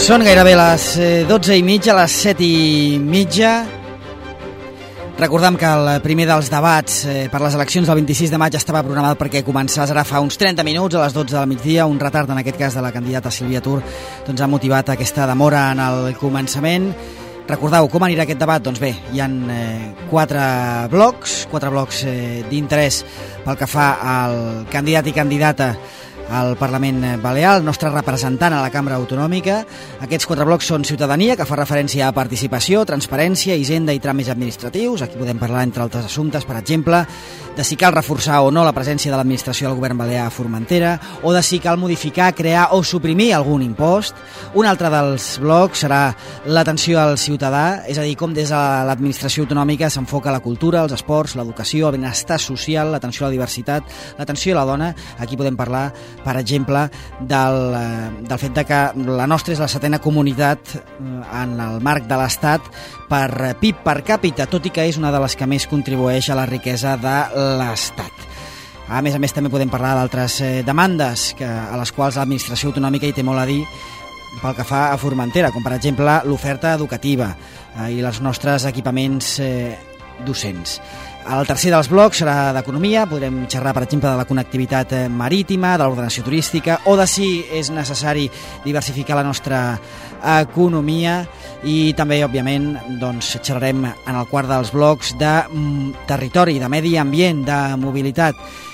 Són gairebé les 12:30, les 7:30. Recordem que el primer dels debats per les eleccions del 26 de maig estava programat perquè començés ara fa uns 30 minuts, a les 12 del migdia. Un retard, en aquest cas, de la candidata Sílvia Tur, doncs ha motivat aquesta demora en el començament. Recordeu com anirà aquest debat? Doncs bé, hi ha quatre blocs d'interès pel que fa al candidat i candidata al Parlament Balear, el nostre representant a la Cambra Autonòmica. Aquests quatre blocs són ciutadania, que fa referència a participació, transparència, hisenda i tràmits administratius. Aquí podem parlar, entre altres assumptes, per exemple, de si cal reforçar o no la presència de l'administració del govern balear a Formentera, o de si cal modificar, crear o suprimir algun impost. Un altre dels blocs serà l'atenció al ciutadà, és a dir, com des de l'administració autonòmica s'enfoca la cultura, els esports, l'educació, el benestar social, l'atenció a la diversitat, l'atenció a la dona. Aquí podem parlar, per exemple, del fet de que la nostra és la 7ª comunitat en el marc de l'Estat per PIB per càpita, tot i que és una de les que més contribueix a la riquesa de l'Estat. A més, també podem parlar d'altres demandes a les quals l'administració autonòmica hi té molt a dir pel que fa a Formentera, com per exemple l'oferta educativa i els nostres equipaments docents. El tercer dels blocs serà d'economia. Podrem xerrar, per exemple, de la connectivitat marítima, de l'ordenació turística, o de si és necessari diversificar la nostra economia. I també, òbviament, doncs, xerrarem en el quart dels blocs de territori, de medi ambient, de mobilitat.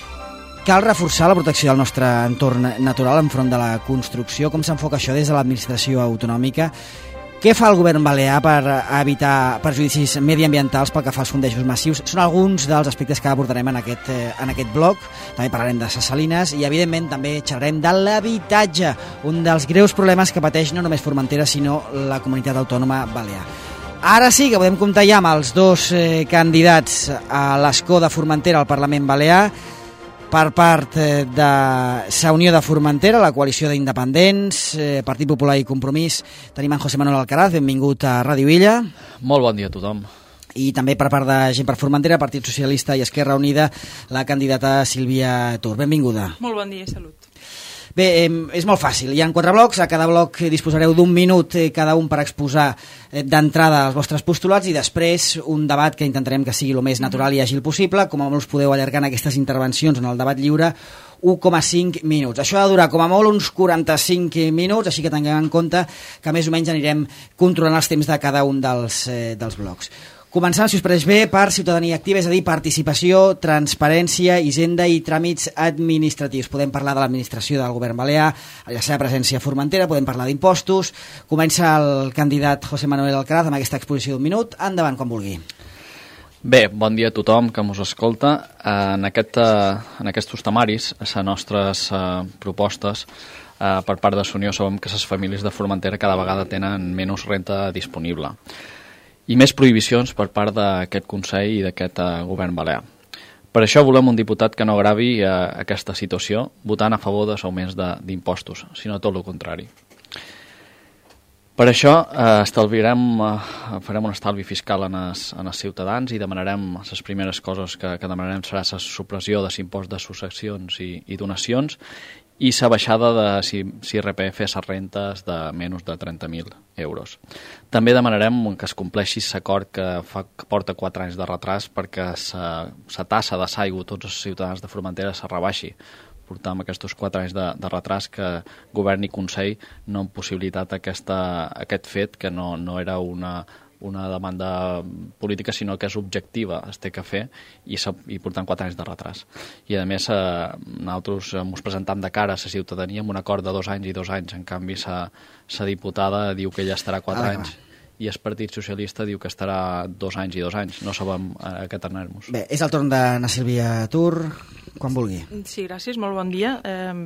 Cal reforçar la protecció del nostre entorn natural enfront de la construcció. Com s'enfoca això des de l'administració autonòmica? Què fa el govern balear per evitar perjudicis mediambientals pel que fa als fondejos massius? Són alguns dels aspectes que abordarem en aquest bloc. També parlarem de ses salines i, evidentment, també xerrarem de l'habitatge, un dels greus problemes que pateix no només Formentera, sinó la comunitat autònoma balear. Ara sí que podem comptar ja amb els dos candidats a l'escó de Formentera al Parlament Balear. Per part de Sa Unió de Formentera, la coalició d'independents, Partit Popular i Compromís, tenim en José Manuel Alcaraz. Benvingut a Ràdio Illa. Molt bon dia a tothom. I també per part de Gent per Formentera, Partit Socialista i Esquerra Unida, la candidata Sílvia Tur. Benvinguda. Molt bon dia i salut. Bé, és molt fàcil. Hi ha 4 blocs, a cada bloc disposareu d'1 minut cada un per exposar d'entrada els vostres postulats i després un debat que intentarem que sigui el més natural i àgil possible. Com a molt us podeu allargar en aquestes intervencions en el debat lliure, 1,5 minuts. Això ha de durar com a molt uns 45 minuts, així que tinguem en compte que més o menys anirem controlant els temps de cada un dels blocs. Començant, si us pareix bé, per ciutadania activa, és a dir, participació, transparència, hisenda i tràmits administratius. Podem parlar de l'administració del govern balear, la seva presència a Formentera, podem parlar d'impostos. Comença el candidat José Manuel Alcaraz amb aquesta exposició d'1 minut. Endavant, quan vulgui. Bé, bon dia a tothom que mos escolta. En aquests temaris, les nostres propostes per part de Unió, sabem que les famílies de Formentera cada vegada tenen menys renta disponible i més prohibicions per part d'aquest Consell i d'aquest govern balear. Per això volem un diputat que no agravi aquesta situació votant a favor dels augments d'impostos, sinó tot el contrari. Per això farem un estalvi fiscal en els ciutadans i demanarem, les primeres coses que demanarem serà la supressió de l'impost de successions i donacions i la baixada de l'IRPF a les rentes de menys de 30.000 euros. També demanarem que es compleixi l'acord que porta 4 anys de retras perquè la tassa de l'aigua a tots els ciutadans de Formentera se rebaixi. Portam aquests 4 anys de retras que govern i Consell no han possibilitat aquest fet, que no era una demanda política, sinó que és objectiva, es té que fer, i portant 4 anys de retras. I a més, nosaltres ens presentam de cara a la ciutadania amb un acord de 2 anys i 2 anys. En canvi, la diputada diu que ella estarà 4 anys i el Partit Socialista diu que estarà 2 anys i 2 anys. No sabem a què tornar-nos. Bé, és el torn de Sílvia Tur, quan vulgui. Sí, gràcies, molt bon dia.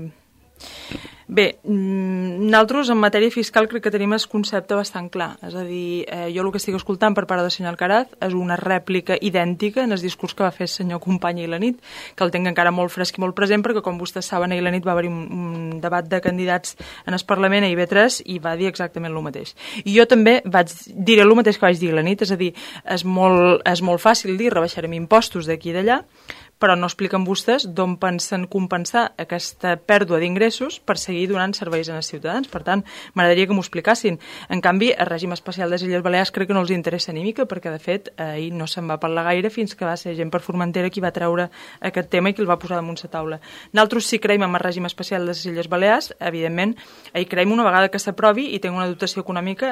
Bé, nosaltres en matèria fiscal crec que tenim el concepte bastant clar. És a dir, jo el que estic escoltant per part del senyor Alcaraz és una rèplica idèntica en el discurs que va fer el senyor company ahir la nit, que el tinc encara molt fresc i molt present, perquè com vostès saben, ahir la nit va haver-hi un debat de candidats en el Parlament a IB3 i va dir exactament el mateix. I jo també diré el mateix que vaig dir la nit, és a dir, és molt fàcil dir rebaixarem impostos d'aquí i d'allà, però no expliquen vostès d'on pensen compensar aquesta pèrdua d'ingressos per seguir donant serveis als ciutadans. Per tant, m'agradaria que m'ho explicassin. En canvi, el règim especial de les Illes Balears crec que no els interessa ni mica, perquè, de fet, ahir no se'n va parlar gaire fins que va ser gent per Formentera qui va treure aquest tema i qui el va posar damunt la taula. Nosaltres sí creiem en el règim especial de les Illes Balears, evidentment, hi creiem una vegada que s'aprovi i tingui una dotació econòmica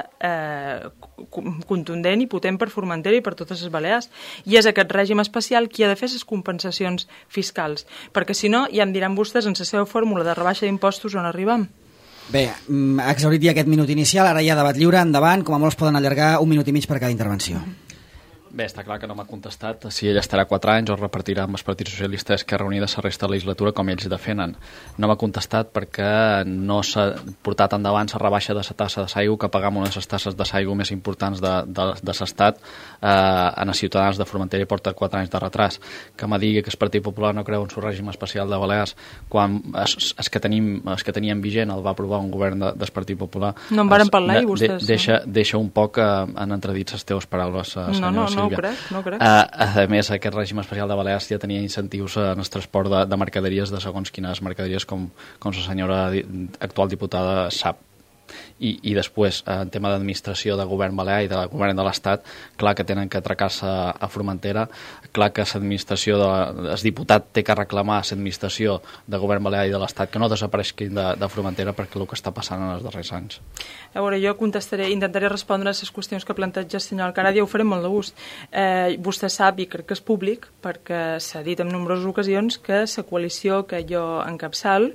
contundent i potent per Formentera i per totes les Balears. I és aquest règim especial qui ha de fer les compensacions fiscals, perquè si no ja em diran vostès en la seva fórmula de rebaixa d'impostos on arribem. Bé, exhaurit ja aquest minut inicial, ara hi ha debat lliure, endavant, com a molt es poden allargar 1 minut i mig per cada intervenció. Bé, està clar que no m'ha contestat si ell estarà 4 anys o repartirà amb els partits socialistes que reunida la resta de la legislatura com ells defenen. No m'ha contestat perquè no s'ha portat endavant la rebaixa de la tassa de l'aigua, que pagam una de les tasses de l'aigua més importants de l'Estat en els ciutadans de Formentera i porta 4 anys de retras. Que me digui que el Partit Popular no creu en el règim especial de Balears quan els que teníem vigent el va aprovar un govern del Partit Popular. No en varen parlar i vostès. Deixa un poc en entredit les teves paraules, senyora Sílvia. No ho crec. A més, aquest règim especial de Balears ja tenia incentius en el transport de mercaderies, de segons quines mercaderies, com la senyora actual diputada sap. I després, en tema d'administració de govern balear i de govern de l'Estat, clar que tenen que atracar-se a Formentera, clar que l'administració, el diputat té que reclamar l'administració de govern balear i de l'Estat que no desapareixin de Formentera perquè el que està passant en els darrers anys. A veure, jo intentaré respondre a les qüestions que planteja el senyor Alcaraz i ho faré molt de gust. Vostè sap, i crec que és públic, perquè s'ha dit en nombroses ocasions, que la coalició que jo encapçal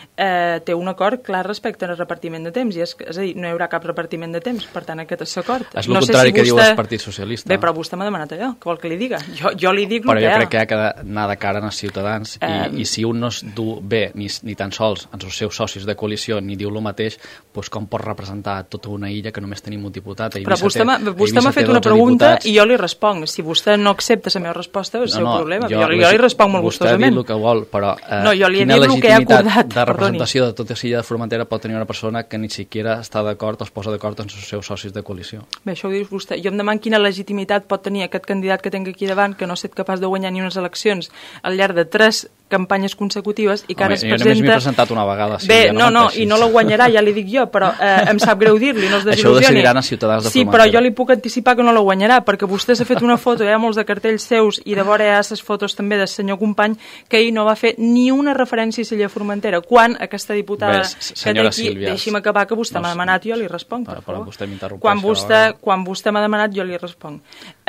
té un acord clar respecte al repartiment de temps, és a dir, no hi haurà cap repartiment de temps, per tant aquest és l'acord. És el contrari que diu el Partit Socialista. Bé, però vostè m'ha demanat allò, què vol que li diga? Jo li dic el que hi ha. Però jo crec que ha d'anar de cara als ciutadans i si un no es du bé ni tan sols als seus socis de coalició ni diu el mateix, doncs com pot representar tota una illa que només tenim un diputat? Però vostè m'ha fet una pregunta i jo li responc. Si vostè no accepta la meva resposta, és el seu problema. Jo li responc molt gustosament. Vostè ha dit el que vol, però quina legitimitat de representació de tota l'illa de Formentera pot tenir una persona que ni siquiera està d'acord o es posa d'acord amb els seus socis de coalició? Bé, això ho dius vostè. Jo em demano quina legitimitat pot tenir aquest candidat que tinc aquí davant, que no ha estat capaç de guanyar ni unes eleccions al llarg de 3 campanyes consecutives i que ara es presenta... Jo només m'he presentat una vegada. Bé, i no la guanyarà, ja li dic jo, però em sap greu dir-li, no es desil·lusioni. Això ho decidiran els ciutadans de Formentera. Sí, però jo li puc anticipar que no la guanyarà, perquè vostè s'ha fet una foto, hi ha molts de cartells seus, i de vora hi ha les fotos també del senyor company, que ell no va fer ni una referència a l'illa de Formentera, quan aquesta diputada que té aquí, deixi'm acabar, que vostè m'ha demanat, jo li responc, per favor. Quan vostè m'ha demanat, jo li responc.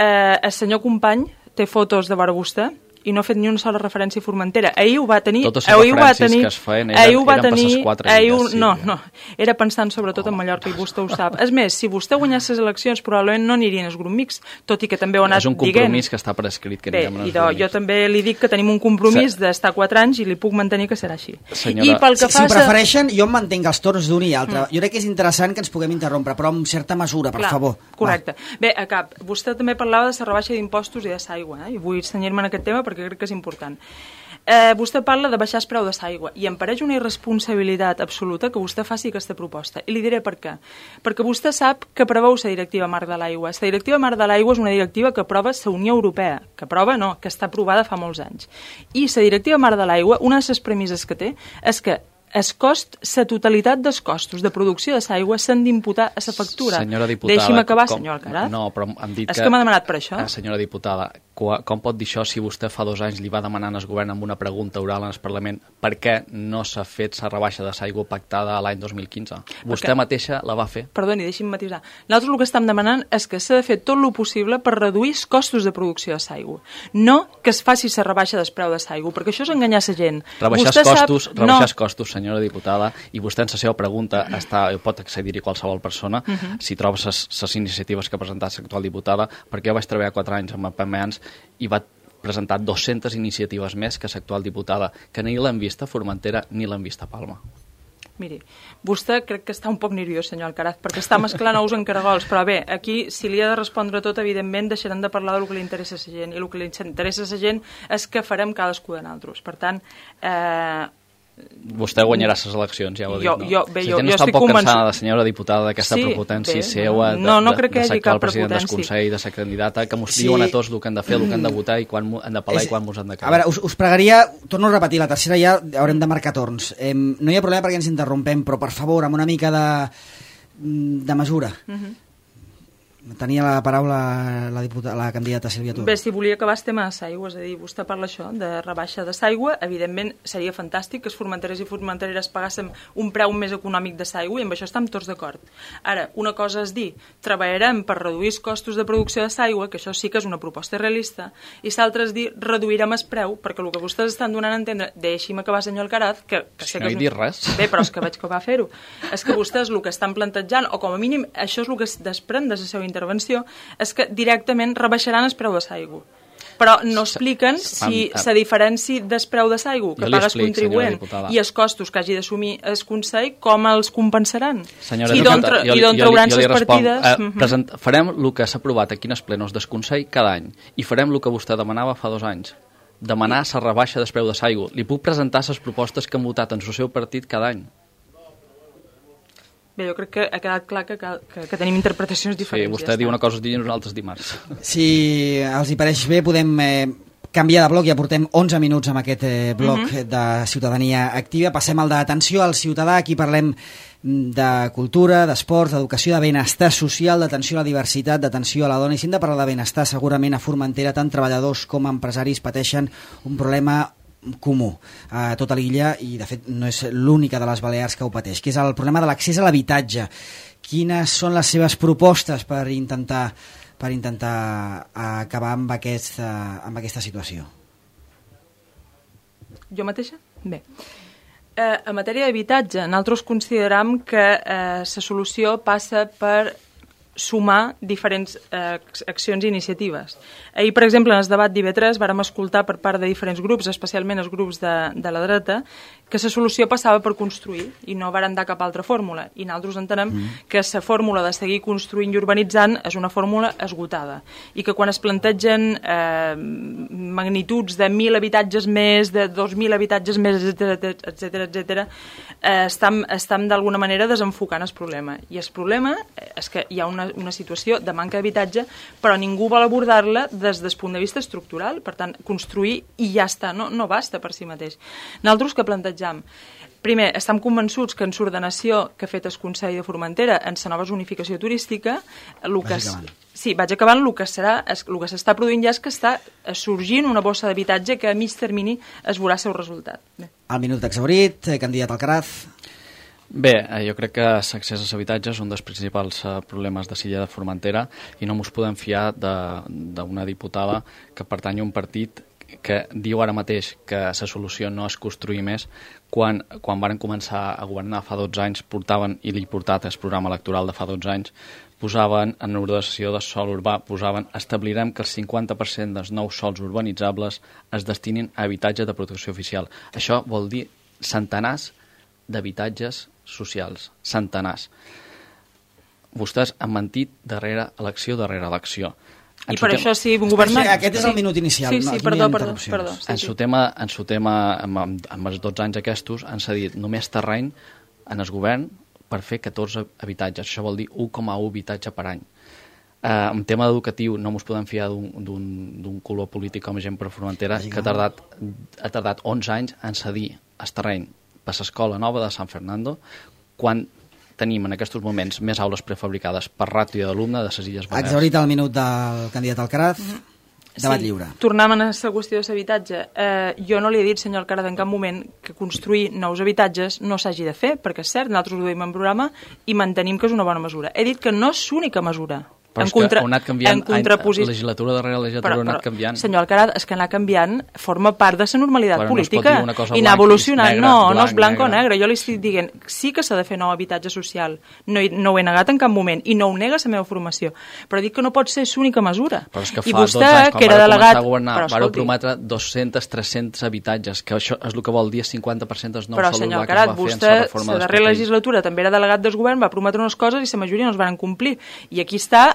El senyor company té fotos de vora vostè, i no ha fet ni una sola referència a Formentera. Ahir ho va tenir... Totes les referències que es feien eren per les 4 illes. No, era pensant sobretot en Mallorca i vostè ho sap. És més, si vostè guanyés les eleccions probablement no anirien als grup mixt, tot i que també ho ha anat dient. És un compromís que està per escrit que anirem als grup mixt. Jo també li dic que tenim un compromís d'estar 4 anys i li puc mantenir que serà així. Senyora, si prefereixen, jo em mantenc els torns d'un i altre. Jo crec que és interessant que ens puguem interrompre, però amb certa mesura, per favor. Correcte. Bé, a cap, vostè també parlava de la rebaixa d'impostos i de l'aigua, i vull cenyir-me en aquest tema perquè crec que és important. Vostè parla de baixar el preu de l'aigua i em pareix una irresponsabilitat absoluta que vostè faci aquesta proposta. I li diré per què. Perquè vostè sap que preveu la directiva marc de l'aigua. La directiva marc de l'aigua és una directiva que aprova la Unió Europea. Que aprova no, que està aprovada fa molts anys. I la directiva marc de l'aigua, una de les premisses que té és que la totalitat dels costos de producció de l'aigua s'han d'imputar a la factura. Senyora diputada... Deixi'm acabar, senyor Alcaraz. No, però hem dit que... És que m'ha demanat per això. Senyora diputada, com pot dir això si vostè fa 2 anys li va demanar al govern amb una pregunta oral en el Parlament per què no s'ha fet la rebaixa de l'aigua pactada l'any 2015? Vostè mateixa la va fer. Perdoni, deixi'm matisar. Nosaltres el que estem demanant és que s'ha de fer tot el possible per reduir els costos de producció de l'aigua. No que es faci la rebaixa del preu de l'aigua, perquè això és enganyar la gent. Rebaixar els costos, senyora diputada, i vostè en la seva pregunta pot accedir-hi qualsevol persona si troba les iniciatives que ha presentat l'actual diputada, perquè jo vaig treballar 4 anys amb PMANs i va presentar 200 iniciatives més que l'actual diputada, que ni l'hem vist a Formentera ni l'hem vist a Palma. Miri, vostè crec que està un poc nerviós, senyor Alcaraz, perquè està mesclant ous en caragols, però bé, aquí, si li ha de respondre tot, evidentment, deixaran de parlar del que li interessa a la gent, i el que li interessa a la gent és que farem cadascú de nosaltres. Per tant, Vostè guanyarà les eleccions, ja ho he dit, no? Jo no està un poc cansada, senyora diputada, d'aquesta prepotència seva de ser el president del Consell, de ser candidata, que mos diuen a tots el que han de fer, el que han de votar i quan han de pelar i quan mos han de quedar. A veure, us pregaria, torno a repetir, la tercera ja haurem de marcar torns. No hi ha problema perquè ens interrompem, però per favor, amb una mica de mesura. Tenia la paraula la candidata Sílvia Torra. Bé, si volia acabar el tema de s'aigua, és a dir, vostè parla això de rebaixa de s'aigua, evidentment seria fantàstic que els formenterers i formentereres pagássem un preu més econòmic de s'aigua i amb això estem tots d'acord. Ara, una cosa és dir, treballarem per reduir els costos de producció de s'aigua, que això sí que és una proposta realista, i l'altre és dir, reduirem el preu, perquè el que vostès estan donant a entendre, deixi'm acabar, senyor Alcaraz, que sé que no he dit res. Bé, però és que vaig acabar a fer-ho. És que vostès el que estan plantejant, o com a mínim això és el que es desprèn de la seva intervenció, és que directament rebaixaran el preu de l'aigua. Però no expliquen si la diferència del preu de l'aigua que paga el contribuent i els costos que hagi d'assumir el Consell, com els compensaran? I d'on trauran les partides? Farem el que s'ha aprovat a quines plenos del Consell cada any i farem el que vostè demanava fa 2 anys. Demanar la rebaixa del preu de l'aigua. Li puc presentar les propostes que han votat en el seu partit cada any. Bé, jo crec que ha quedat clar que tenim interpretacions diferents. Sí, vostè diu una cosa dilluns i nosaltres dimarts. Si els hi pareix bé, podem canviar de bloc. Ja portem 11 minuts amb aquest bloc de ciutadania activa. Passem al d'atenció al ciutadà. Aquí parlem de cultura, d'esports, d'educació, de benestar social, d'atenció a la diversitat, d'atenció a la dona. I si hem de parlar de benestar, segurament a Formentera tant treballadors com empresaris pateixen un problema comú a tota l'illa i de fet no és l'única de les Balears que ho pateix, que és el problema de l'accés a l'habitatge. Quines són les seves propostes per intentar acabar amb aquesta situació? Jo mateixa? Bé. En matèria d'habitatge, nosaltres consideram que la solució passa per sumar diferents accions i iniciatives. Ahir, per exemple, en el debat d'IV3 vàrem escoltar per part de diferents grups, especialment els grups de la dreta, que la solució passava per construir i no varen dar cap altra fórmula. I nosaltres entenem que la fórmula de seguir construint i urbanitzant és una fórmula esgotada i que quan es plantegen magnituds de 1.000 habitatges més, de 2.000 habitatges més, etc., estem d'alguna manera desenfocant el problema. I el problema és que hi ha una situació de manca d'habitatge, però ningú vol abordar-la des del punt de vista estructural. Per tant, construir i ja està, no basta per si mateix. Nosaltres que plantegem? Primer, estem convençuts que en l'ordenació que ha fet el Consell de Formentera en la nova zonificació turística, vaig acabant, el que s'està produint ja és que està sorgint una bossa d'habitatge que a mig termini es veurà el seu resultat. El minut exhaurit, candidat Alcaraz. Bé, jo crec que l'accés als habitatges és un dels principals problemes de l'illa de Formentera i no ens podem fiar d'una diputada que pertany a un partit que diu ara mateix que la solució no és construir més, quan van començar a governar fa 12 anys, portaven, i li portat el programa electoral de fa 12 anys, posaven en l'ordenació de sòl urbà, establirem que el 50% dels nous sòls urbanitzables es destinin a habitatge de protecció oficial. Això vol dir centenars d'habitatges socials, centenars. Vostès han mentit darrere elecció. I per això sí, governar... Aquest és el minut inicial. Sí, perdó. En su tema, amb els 12 anys aquests, han cedit només terreny en el govern per fer 14 habitatges. Això vol dir 1,1 habitatge per any. En tema educatiu no ens podem fiar d'un color polític com a gent per Formentera, que ha tardat 11 anys en cedir el terreny per l'escola nova de San Fernando, quan tenim en aquests moments més aules prefabricades per ràtio d'alumne de les Illes Balears. Exhaurit el minut del candidat Alcaraz. Debat lliure. Tornem a la qüestió de l'habitatge. Jo no li he dit, senyor Alcaraz, en cap moment que construir nous habitatges no s'hagi de fer, perquè és cert, nosaltres ho duim en programa i mantenim que és una bona mesura. He dit que no és l'única mesura. Però és que ha anat canviant, legislatura darrere legislatura ha anat canviant. Senyor Alcaraz, és que anar canviant forma part de la normalitat política i anar evolucionant. No és blanc o negre. Jo li estic dient, sí que s'ha de fer nou habitatge social. No ho he negat en cap moment i no ho nega la meva formació. Però dic que no pot ser l'única mesura. Però és que fa 12 anys, quan va començar a governar, va prometre 200-300 habitatges, que això és el que vol dir 50% dels nous sòls urbans que es va fer en la reforma la darrera legislatura també era delegat del govern, va prometre unes coses i la majoria no es van complir. I aquí està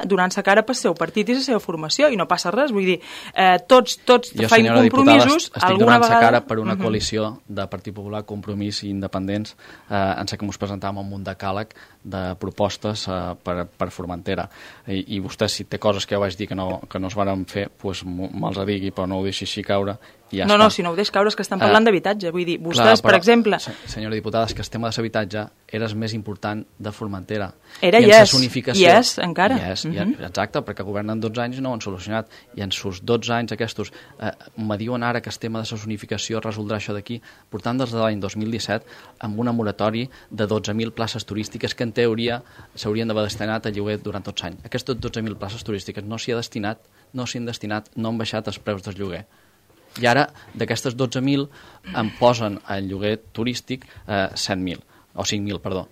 donant-se cara pel seu partit i la seva formació, i no passa res, vull dir, tots feim compromisos, estic donant-se cara per una coalició de Partit Popular, Compromís i Independents, en què ens presentàvem amb un decàleg de propostes per Formentera. I vostè, si té coses que ja vaig dir que no es van fer, doncs me'ls digui, però no ho deixi així caure. Ja no, si no ho deix caure és que estan parlant d'habitatge. Vull dir, vostès, per exemple... Senyora diputada, és que el tema de l'habitatge era el més important de Formentera. Era i és, encara. Exacte, perquè governen 12 anys i no ho han solucionat. I en sus 12 anys aquests, me diuen ara que el tema de la zonificació resoldrà això d'aquí, portant des de l'any 2017 amb una moratori de 12.000 places turístiques que en teoria s'haurien d'haver destinat a lloguer durant tots anys. Aquestes 12.000 places turístiques no s'hi han destinat, no han baixat els preus del lloguer. I ara, d'aquestes 12.000, em posen en lloguer turístic 7.000, o 5.000, perdó.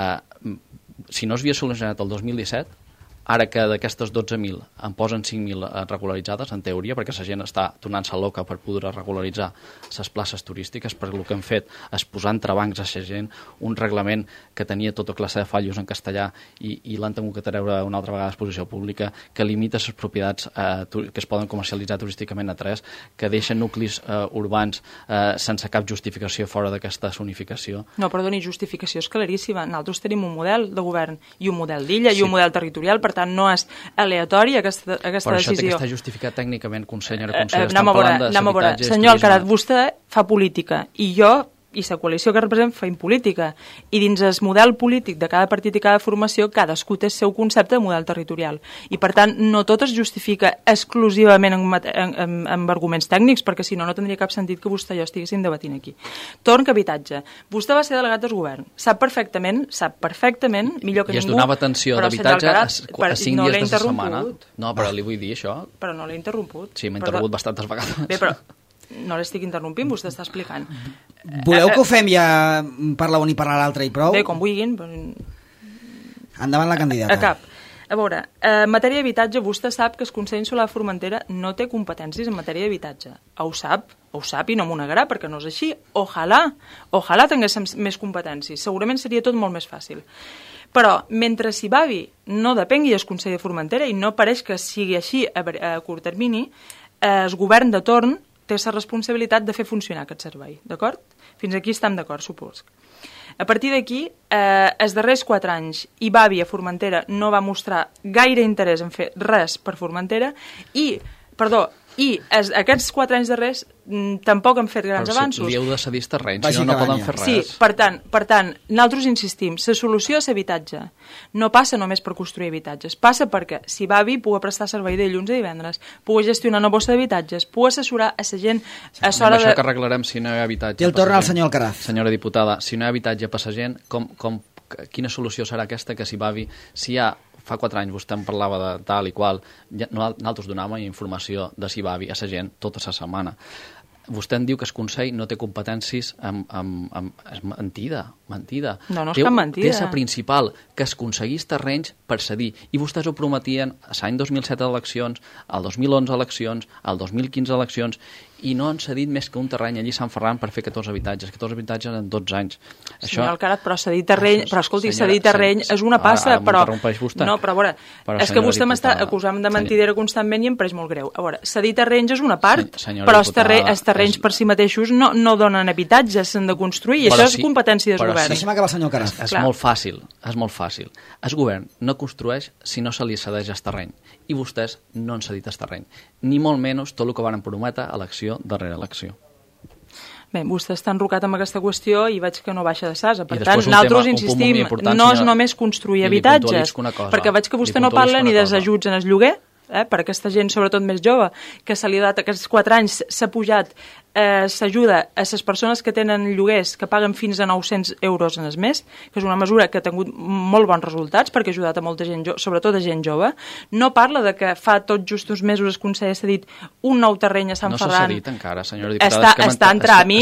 Si no s'havia solucionat el 2017, ara que d'aquestes 12.000 en posen 5.000 regularitzades, en teoria, perquè la gent està tornant-se loca per poder regularitzar les places turístiques, perquè el que han fet és posar entrebancs a la gent un reglament que tenia tota classe de fallos en castellà i l'han tingut que treure una altra vegada a exposició pública, que limita les propietats que es poden comercialitzar turísticament a 3, que deixen nuclis urbans sense cap justificació fora d'aquesta zonificació. No, perdoni, justificació és claríssima. Nosaltres tenim un model de govern i un model d'illa i un model territorial, per tant, no és aleatori aquesta decisió. Però això té que estar justificat tècnicament, senyora consellera. Estem parlant d'habitatge. Senyor Alcaraz, vostè fa política i jo i la coalició que represent feim política. I dins el model polític de cada partit i cada formació, cadascú té el seu concepte de model territorial. I, per tant, no tot es justifica exclusivament amb arguments tècnics, perquè si no, no tindria cap sentit que vostè i jo estiguéssim debatint aquí. Torn que habitatge. Vostè va ser delegat del govern. Sap perfectament, millor que ningú... I es donava atenció d'habitatge a 5 dies de la setmana. No, però li vull dir això. Però no l'he interromput. Sí, m'he interromput bastantes vegades. Bé, però no l'estic interrompint, vostè està explicant. Voleu que ho fem ja parlar un i parlar l'altre i prou? Bé, com vulguin. Endavant la candidata. A cap. A veure, en matèria d'habitatge, vostè sap que el Consell Insular de Formentera no té competències en matèria d'habitatge. Ho sap i no m'ho negarà, perquè no és així. Ojalà tinguéssim més competències. Segurament seria tot molt més fàcil. Però, mentre Sibavi no depengui del Consell de Formentera, i no pareix que sigui així a curt termini, el govern de torn té la responsabilitat de fer funcionar aquest servei, d'acord? Fins aquí estem d'acord, supos. A partir d'aquí, els darrers 4 anys, Ibavi a Formentera no va mostrar gaire interès en fer res per Formentera i aquests 4 anys darrers tampoc han fet grans avanços. Però si li heu de cedir terrenys, si no poden fer res. Sí, per tant, nosaltres insistim, la solució a l'habitatge no passa només per construir habitatges, passa perquè si Bavi pugui prestar servei de dilluns a divendres, pugui gestionar una bossa d'habitatges, pugui assessorar a la gent a l'hora de... Això que arreglarem si no hi ha habitatge. I el torna al senyor Alcaraz. Senyora diputada, si no hi ha habitatge per la gent, quina solució serà aquesta que si Bavi, si hi ha fa 4 anys vostè em parlava de tal i qual, nosaltres donàvem informació de Sibavi a la gent tota la setmana. Vostè em diu que el Consell no té competències és mentida. No és cap mentida. Té la principal, que es aconseguís terrenys per cedir. I vostès ho prometien l'any 2007 eleccions, el 2011 eleccions, el 2015 eleccions, i no han cedit més que un terreny allí a Sant Ferran per fer 14 habitatges en 12 anys. Senyor Alcaraz, però cedir terreny, però escolti, cedir terreny és una passa, però... No, però a veure, és que vostè m'està acusant de mentidera constantment i em pareix molt greu. A veure, cedir terrenys és una part, però els terrenys per si mateixos no donen habitatges, s'han de construir, i això és competència del govern. Deixa'm acabar el senyor Alcaraz. És molt fàcil. El govern no construeix si no se li cedeix el terreny, i vostès no han cedit el terreny, ni molt menys tot el que van prometre elecció darrere elecció. Bé, vostè està enrocat amb aquesta qüestió i veig que no baixa de sasa. Per tant, nosaltres insistim, no és només construir habitatges, perquè veig que vostè no parla ni dels ajuts en el lloguer, per aquesta gent, sobretot més jove, que se li ha dat aquests 4 anys, s'ha pujat s'ajuda a les persones que tenen lloguers que paguen fins a 900 euros en el mes, que és una mesura que ha tingut molt bons resultats perquè ha ajudat a molta gent, sobretot a gent jove. No parla de que fa tot just uns mesos el Consell ha cedit un nou terreny a Sant Ferran. No s'ha cedit encara, senyora diputada. Està en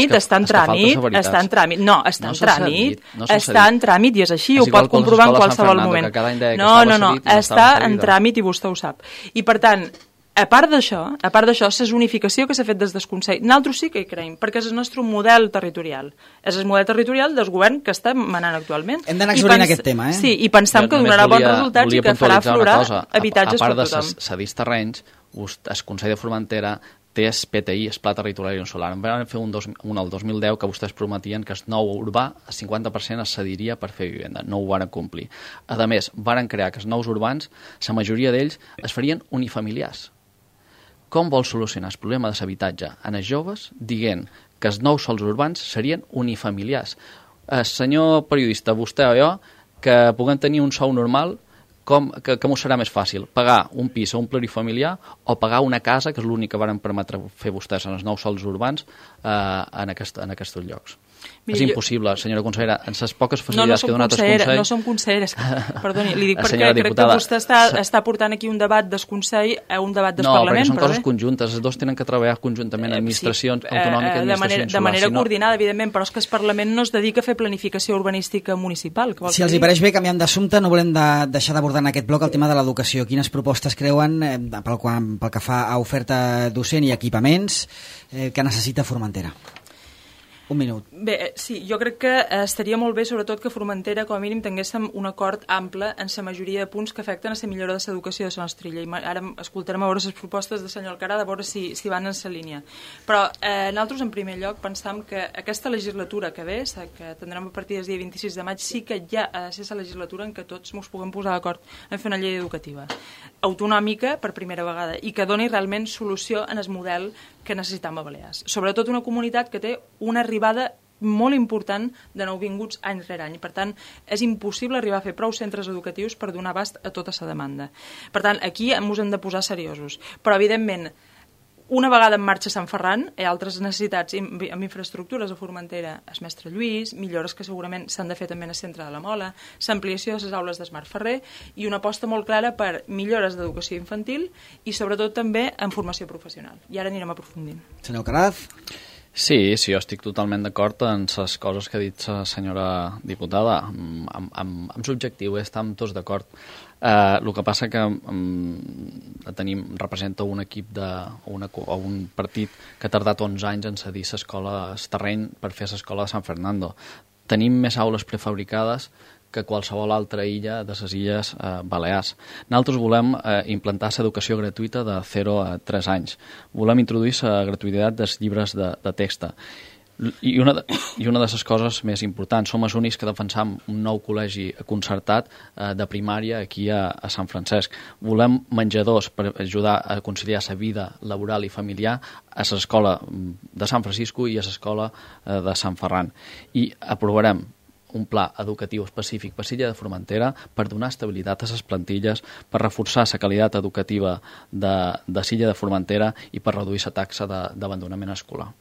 tràmit i és així, ho pot comprovar en qualsevol moment. No, està en tràmit i vostè ho sap. I per tant, A part d'això, la zonificació que s'ha fet des del Consell, nosaltres sí que hi creiem, perquè és el nostre model territorial. És el model territorial del govern que està manant actualment. Hem d'anar exhorint aquest tema, eh? Sí, i pensam que donarà bons resultats i que farà aflorar habitatges per tothom. A part de cedir terrenys, el Consell de Formentera té el PTI, el Pla Territorial Insular. En van fer un al 2010 que vostès prometien que el nou urbà, el 50% es cediria per fer vivenda. No ho van complir. A més, van crear que els nous urbans, la majoria d'ells, es farien unifamiliars. Com vol solucionar el problema de l'habitatge en els joves dient que els nous sols urbans serien unifamiliars? Senyor periodista, vostè o jo, que puguem tenir un sou normal, com m'ho serà més fàcil? Pagar un pis o un plurifamiliar o pagar una casa, que és l'únic que varen permetre fer vostès en els nous sols urbans en aquests llocs? Mira, és impossible, senyora consellera, en les poques facilitats que ha donat el Consell... No som conselleres, perdoni, li dic perquè crec que vostè està portant aquí un debat del Consell a un debat del Parlament. No, perquè són coses conjuntes, els dos tenen que treballar conjuntament, administracions autonòmiques i administració insular. De manera coordinada, evidentment, però és que el Parlament no es dedica a fer planificació urbanística municipal. Si els hi pareix bé, canviant d'assumpte, no volem deixar d'abordar en aquest bloc el tema de l'educació. Quines propostes creuen pel que fa a oferta docent i equipaments que necessita Formentera? Un minut. Bé, sí, jo crec que estaria molt bé, sobretot, que Formentera, com a mínim, tinguéssim un acord ample en la majoria de punts que afecten a la millora de l'educació de la nostra illa. I ara escoltarem a veure les propostes del senyor Alcaraz, a veure si van en la línia. Però nosaltres, en primer lloc, pensam que aquesta legislatura que ve, que tindrem a partir del dia 26 de maig, sí que ja ha de ser la legislatura en què tots ens puguem posar d'acord en fer una llei educativa autonòmica per primera vegada i que doni realment solució en el model que necessitam a Balears. Sobretot una comunitat que té una arribada molt important de nouvinguts any rere any. Per tant, és impossible arribar a fer prou centres educatius per donar abast a tota la demanda. Per tant, aquí ens hem de posar seriosos. Però, evidentment, una vegada en marxa Sant Ferran, hi ha altres necessitats amb infraestructures a Formentera, el Mestre Lluís, millores que segurament s'han de fer també en el centre de la Mola, l'ampliació de les aules d'Esmart Ferrer i una aposta molt clara per millores d'educació infantil i sobretot també en formació professional. I ara anirem aprofundint. Senyor Alcaraz? Sí, jo estic totalment d'acord en les coses que ha dit la senyora diputada. Amb l'objectiu estem tots d'acord. El que passa que representa un equip o un partit que ha tardat 11 anys en cedir el terreny per fer l'escola de San Fernando. Tenim més aules prefabricades que qualsevol altra illa de les illes Balears. Nosaltres volem implantar l'educació gratuïta de 0 a 3 anys. Volem introduir la gratuïtat dels llibres de text. I una de les coses més importants, som els únics que defensam un nou col·legi concertat de primària aquí a Sant Francesc. Volem menjadors per ajudar a conciliar la vida laboral i familiar a l'escola de Sant Francisco i a l'escola de Sant Ferran. I aprovarem un pla educatiu específic per l'illa de Formentera per donar estabilitat a les plantilles, per reforçar la qualitat educativa de l'illa de Formentera i per reduir la taxa d'abandonament escolar.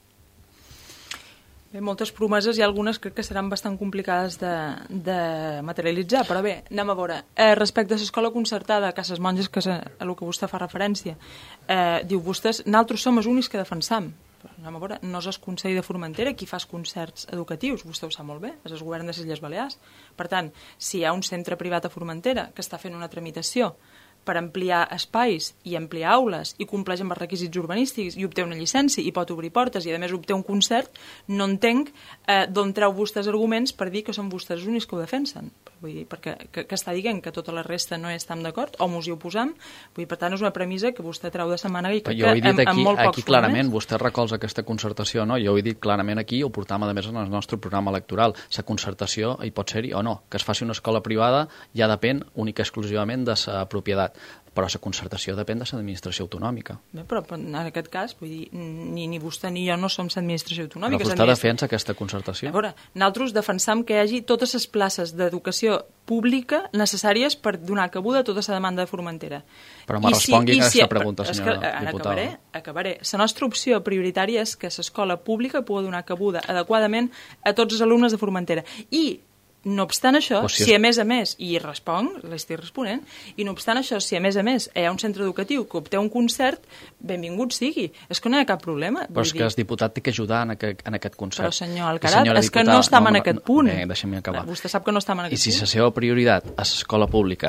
Bé, moltes promeses i algunes crec que seran bastant complicades de materialitzar, però bé, anem a veure. Respecte a l'escola concertada a Cases Monges, que és a el que vostè fa referència, diu vostès, nosaltres som els únics que defensam. Anem a veure, no és el Consell de Formentera qui fa els concerts educatius, vostè ho sap molt bé, és el govern de les Illes Balears. Per tant, si hi ha un centre privat a Formentera que està fent una tramitació per ampliar espais i ampliar aules i compleix amb els requisits urbanístics i obté una llicència i pot obrir portes i a més obté un concert, no entenc d'on treu vostès arguments per dir que són vostès els únics que ho defensen. Vull dir, perquè que està dient que tota la resta no hi estem d'acord o mos hi oposam, vull dir, per tant és una premissa que vostè treu de setmana i que jo he dit aquí clarament, vostè recolza aquesta concertació, no? Jo he dit clarament aquí, ho portam a més en el nostre programa electoral, la concertació hi pot ser-hi o no, que es faci una escola privada ja depèn única exclusivament de la propietat, però la concertació depèn de l'administració autonòmica. Bé, però en aquest cas, vull dir, ni vostè ni jo no som l'administració autonòmica. Però vostè defensa aquesta concertació? A veure, nosaltres defensam que hi hagi totes les places d'educació pública necessàries per donar cabuda a tota la demanda de Formentera. Però me respongui aquesta pregunta, senyora diputada. Acabaré. La nostra opció prioritària és que l'escola pública pugui donar cabuda adequadament a tots els alumnes de Formentera. I no obstant això, si a més, i responc, l'estic responent, i no obstant això, si a més hi ha un centre educatiu que obté un concert, benvingut sigui. És que no hi ha cap problema. Però és que el diputat té que ajudar en aquest concert. Però senyor Alcaraz, és que no estem en aquest punt. Bé, deixem-me acabar. Vostè sap que no estem en aquest punt. I si la seva prioritat és l'escola pública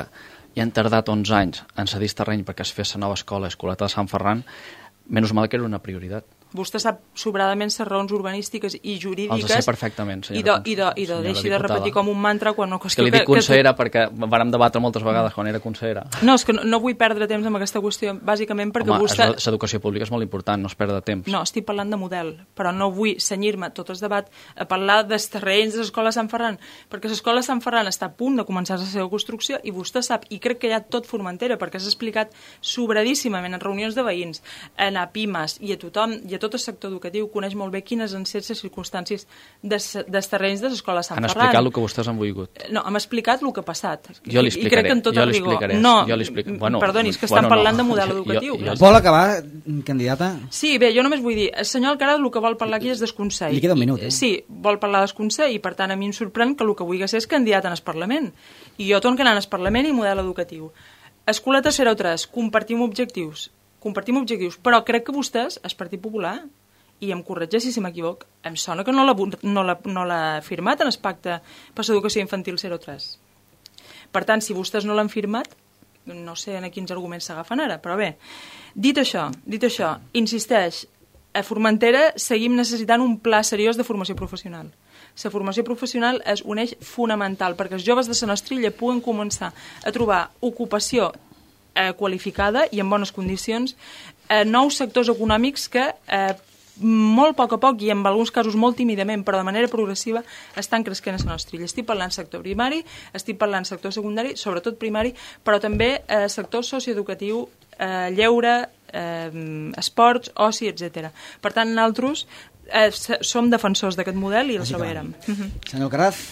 i han tardat 11 anys en cedir terreny perquè es fes la nova escoleta de Sant Ferran, menys mal que era una prioritat. Vostè sap sobradament les raons urbanístiques i jurídiques... Els sé perfectament, senyora. I deixi de repetir com un mantra quan no... És que li dic consellera perquè vàrem debatre moltes vegades quan era consellera. No, és que no vull perdre temps amb aquesta qüestió, bàsicament perquè vostè... Home, l'educació pública és molt important, no es perd de temps. No, estic parlant de model, però no vull cenyir-me tot el debat a parlar dels terrenys de l'Escola Sant Ferran, perquè l'Escola Sant Ferran està a punt de començar la seva construcció i vostè sap, i crec que hi ha tot Formentera, perquè s'ha explicat sobradíssimament en reunions de veïns, a pimes i a tothom, i a tot el sector educatiu coneix molt bé quines han estat les circumstàncies dels terrenys de l'Escola Sant Ferran. Han explicat el que vostès han volgut. No, hem explicat el que ha passat. Jo li explicaré. I crec que en tot el rigor. No, perdoni, és que estan parlant de model educatiu. Vol acabar, candidata? Sí, bé, jo només vull dir, el senyor Alcaraz el que vol parlar aquí és del Consell. Li queda un minut, Sí, vol parlar del Consell i per tant a mi em sorprèn que el que vull ser és candidat en el Parlament. I jo torno anar al Parlament i model educatiu. Escoleta 0-3, compartim objectius, però crec que vostès, el Partit Popular, i em corregeixi si m'equivoc, em sona que no l'ha firmat en el pacte per l'educació infantil 03. Per tant, si vostès no l'han firmat, no sé a quins arguments s'agafen ara, però bé, dit això, insisteix, a Formentera seguim necessitant un pla seriós de formació professional. La formació professional és un eix fonamental perquè els joves de la nostra illa puguen començar a trobar ocupació qualificada i en bones condicions, nous sectors econòmics que molt a poc i en alguns casos molt tímidament però de manera progressiva estan creixent a la nostra illa. Estic parlant sector primari, estic parlant sector secundari, sobretot primari, però també sector socioeducatiu, lleure, esports, oci, etc. Per tant, nosaltres som defensors d'aquest model i el treballarem. Senyor Alcaraz?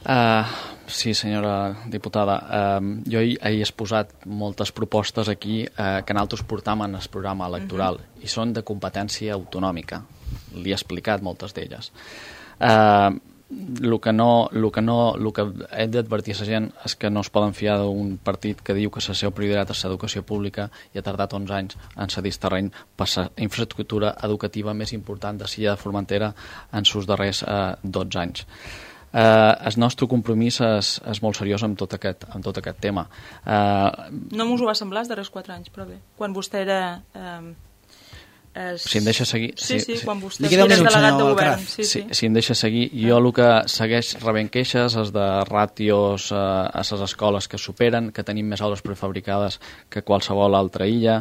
Sí, senyora diputada, jo he exposat moltes propostes aquí que nosaltres portam en el programa electoral i són de competència autonòmica. Li he explicat moltes d'elles. El que he d'advertir a la gent és que no es poden fiar d'un partit que diu que la seva prioritat és l'educació pública i ha tardat 11 anys en cedir terreny per la infraestructura educativa més important de l'illa de Formentera en els darrers 12 anys. El nostre compromís és molt seriós amb tot aquest tema. No m'us ho va semblar els darrers 4 anys, però bé, quan vostè era... Si em deixa seguir... Sí, quan vostè era delegat de govern. Si em deixa seguir, jo el que segueix rebent queixes és de ràtios a les escoles que superen, que tenim més aules prefabricades que qualsevol altra illa,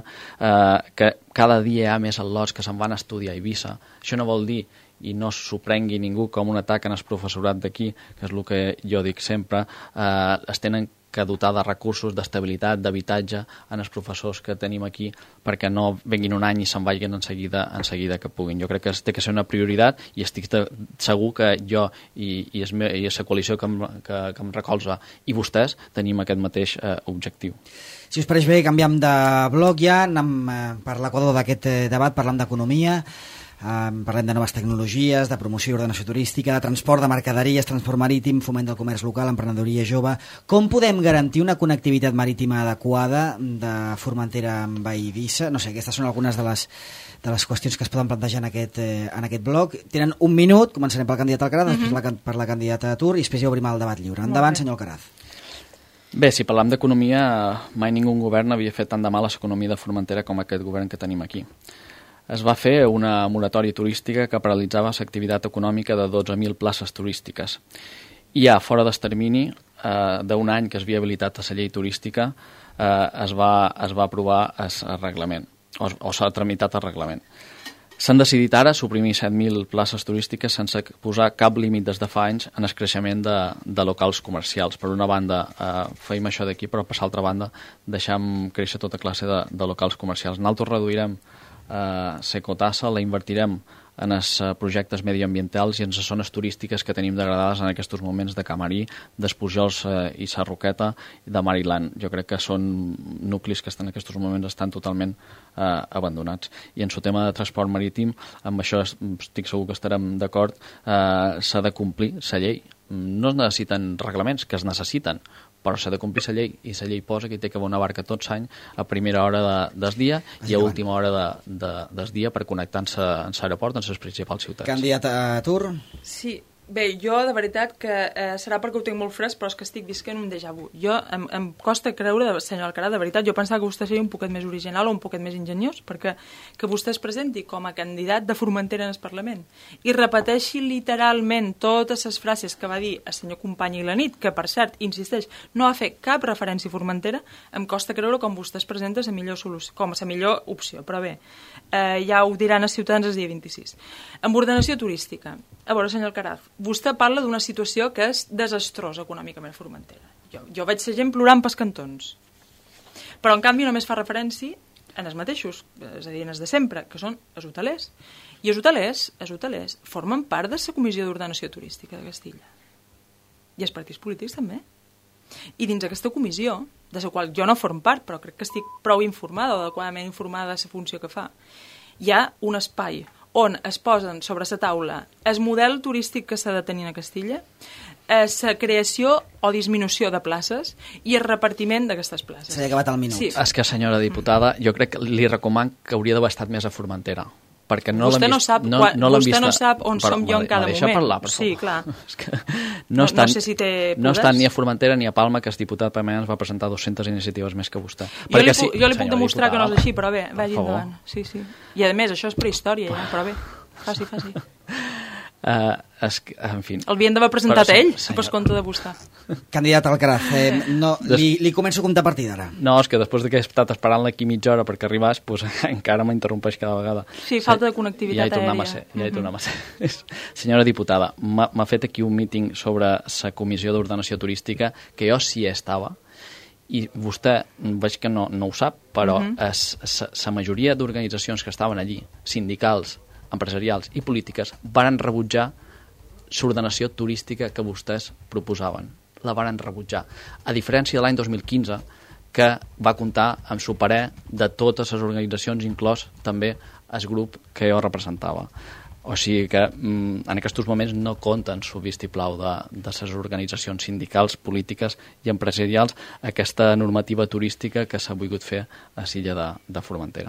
que cada dia hi ha més al·lots que se'n van a estudiar a Eivissa. Això no vol dir, i no s'ho prengui ningú com un atac en el professorat d'aquí, que és el que jo dic sempre, es tenen que dotar de recursos, d'estabilitat, d'habitatge en els professors que tenim aquí perquè no venguin un any i se'n vagin en seguida que puguin. Jo crec que té que ser una prioritat i estic segur que jo i la coalició que em recolza i vostès tenim aquest mateix objectiu. Si us pareix bé, canviem de bloc ja, anem per l'equador d'aquest debat, parlant d'economia. Parlem de noves tecnologies, de promoció i ordenació turística, de transport de mercaderies, transport marítim, foment del comerç local, emprenedoria jove. Com podem garantir una connectivitat marítima adequada de Formentera amb Eivissa? No sé, aquestes són algunes de les qüestions que es poden plantejar en aquest bloc. Tenen un minut, començarem pel candidat Alcaraz, després per la candidata Tur i després ja obrim el debat lliure. Endavant, senyor Alcaraz. Bé, si parlam d'economia, mai ningú govern havia fet tant de mal a l'economia de Formentera com aquest govern que tenim aquí. Es va fer una moratòria turística que paralitzava l'activitat econòmica de 12.000 places turístiques. I ja, fora del termini d'un any que es havia habilitat a la llei turística, es va aprovar el reglament, o s'ha tramitat el reglament. S'han decidit ara suprimir 7.000 places turístiques sense posar cap límit des de fa anys en el creixement de locals comercials. Per una banda, feim això d'aquí, però per l'altra banda deixem créixer tota classe de locals comercials. Nosaltres reduirem Secotassa, la invertirem en els projectes mediambientals i en les zones turístiques que tenim degradades en aquests moments de Camarí, d'Espujols i Sarroqueta i de Mariland. Jo crec que són nuclis que en aquests moments estan totalment abandonats. I en el tema de transport marítim, amb això estic segur que estarem d'acord, s'ha de complir la llei. No es necessiten reglaments, que es necessiten, però s'ha de complir la llei, i la llei posa que hi té que haver una barca tot l'any a primera hora del dia i a última hora del dia per connectar-se en l'aeroport, en les principals ciutats. Candidata Tur? Sí, Bé, jo de veritat que serà perquè ho tinc molt fresc, però és que estic visquent un déjà vu. Jo em costa creure, senyor Alcaraz, de veritat, jo pensava que vostè seria un poquet més original o un poquet més ingeniós, perquè que vostè es presenti com a candidat de Formentera en el Parlament i repeteixi literalment totes les frases que va dir el senyor Company i la nit, que per cert, insisteix, no ha fet cap referència a Formentera, em costa creure com vostè es presenta la millor solució, com la millor opció, però bé, ja ho diran els ciutadans el dia 26. Amb ordenació turística, a veure, senyor Alcaraz, vostè parla d'una situació que és desastrosa econòmicament a Formentera. Jo veig la gent plorant pels cantons. Però, en canvi, només fa referència en els mateixos, és a dir, en els de sempre, que són els hotelers. I els hotelers formen part de la Comissió d'Ordenació Turística de Castilla. I els partits polítics també. I dins aquesta comissió, de la qual jo no form part, però crec que estic prou informada o adequadament informada de la funció que fa, hi ha un espai on es posen sobre la taula el model turístic que s'ha de tenir a Castilla, la creació o disminució de places i el repartiment d'aquestes places. S'ha acabat el minut. Sí. És que, senyora diputada, jo crec que li recoman que hauria d'haver estat més a Formentera. Perquè no vostè no sap, vostè no sap on som jo en cada moment. Deixa parlar, per favor. Sí, clar. És que no sé si té poders. No estan ni a Formentera ni a Palma, que el diputat permanent ens va presentar 200 iniciatives més que vostè. Jo li puc demostrar que no és així, però bé, vagi endavant. Sí. I a més, això és prehistòria, ja, però bé, faci. En fi. El havien d'haver presentat ell, per compte de vostè. Candidat Alcaraz, li començo a comptar a partir d'ara. No, és que després que he estat esperant-la aquí mitja hora perquè arribàs, pues, encara m'interrompeix cada vegada. Sí, falta de connectivitat aèria. Ja hi tornem a ser. Senyora diputada, m'ha fet aquí un míting sobre la Comissió d'Ordenació Turística, que jo sí estava, i vostè veig que no ho sap, però la majoria d'organitzacions que estaven allí, sindicals, empresarials i polítiques, varen rebutjar l'ordenació turística que vostès proposaven. La varen rebutjar. A diferència de l'any 2015, que va comptar amb el parer de totes les organitzacions, inclòs també el grup que jo representava. O sigui que en aquests moments no compten el vistiplau de les organitzacions sindicals, polítiques i empresarials aquesta normativa turística que s'ha volgut fer a l'illa de Formentera.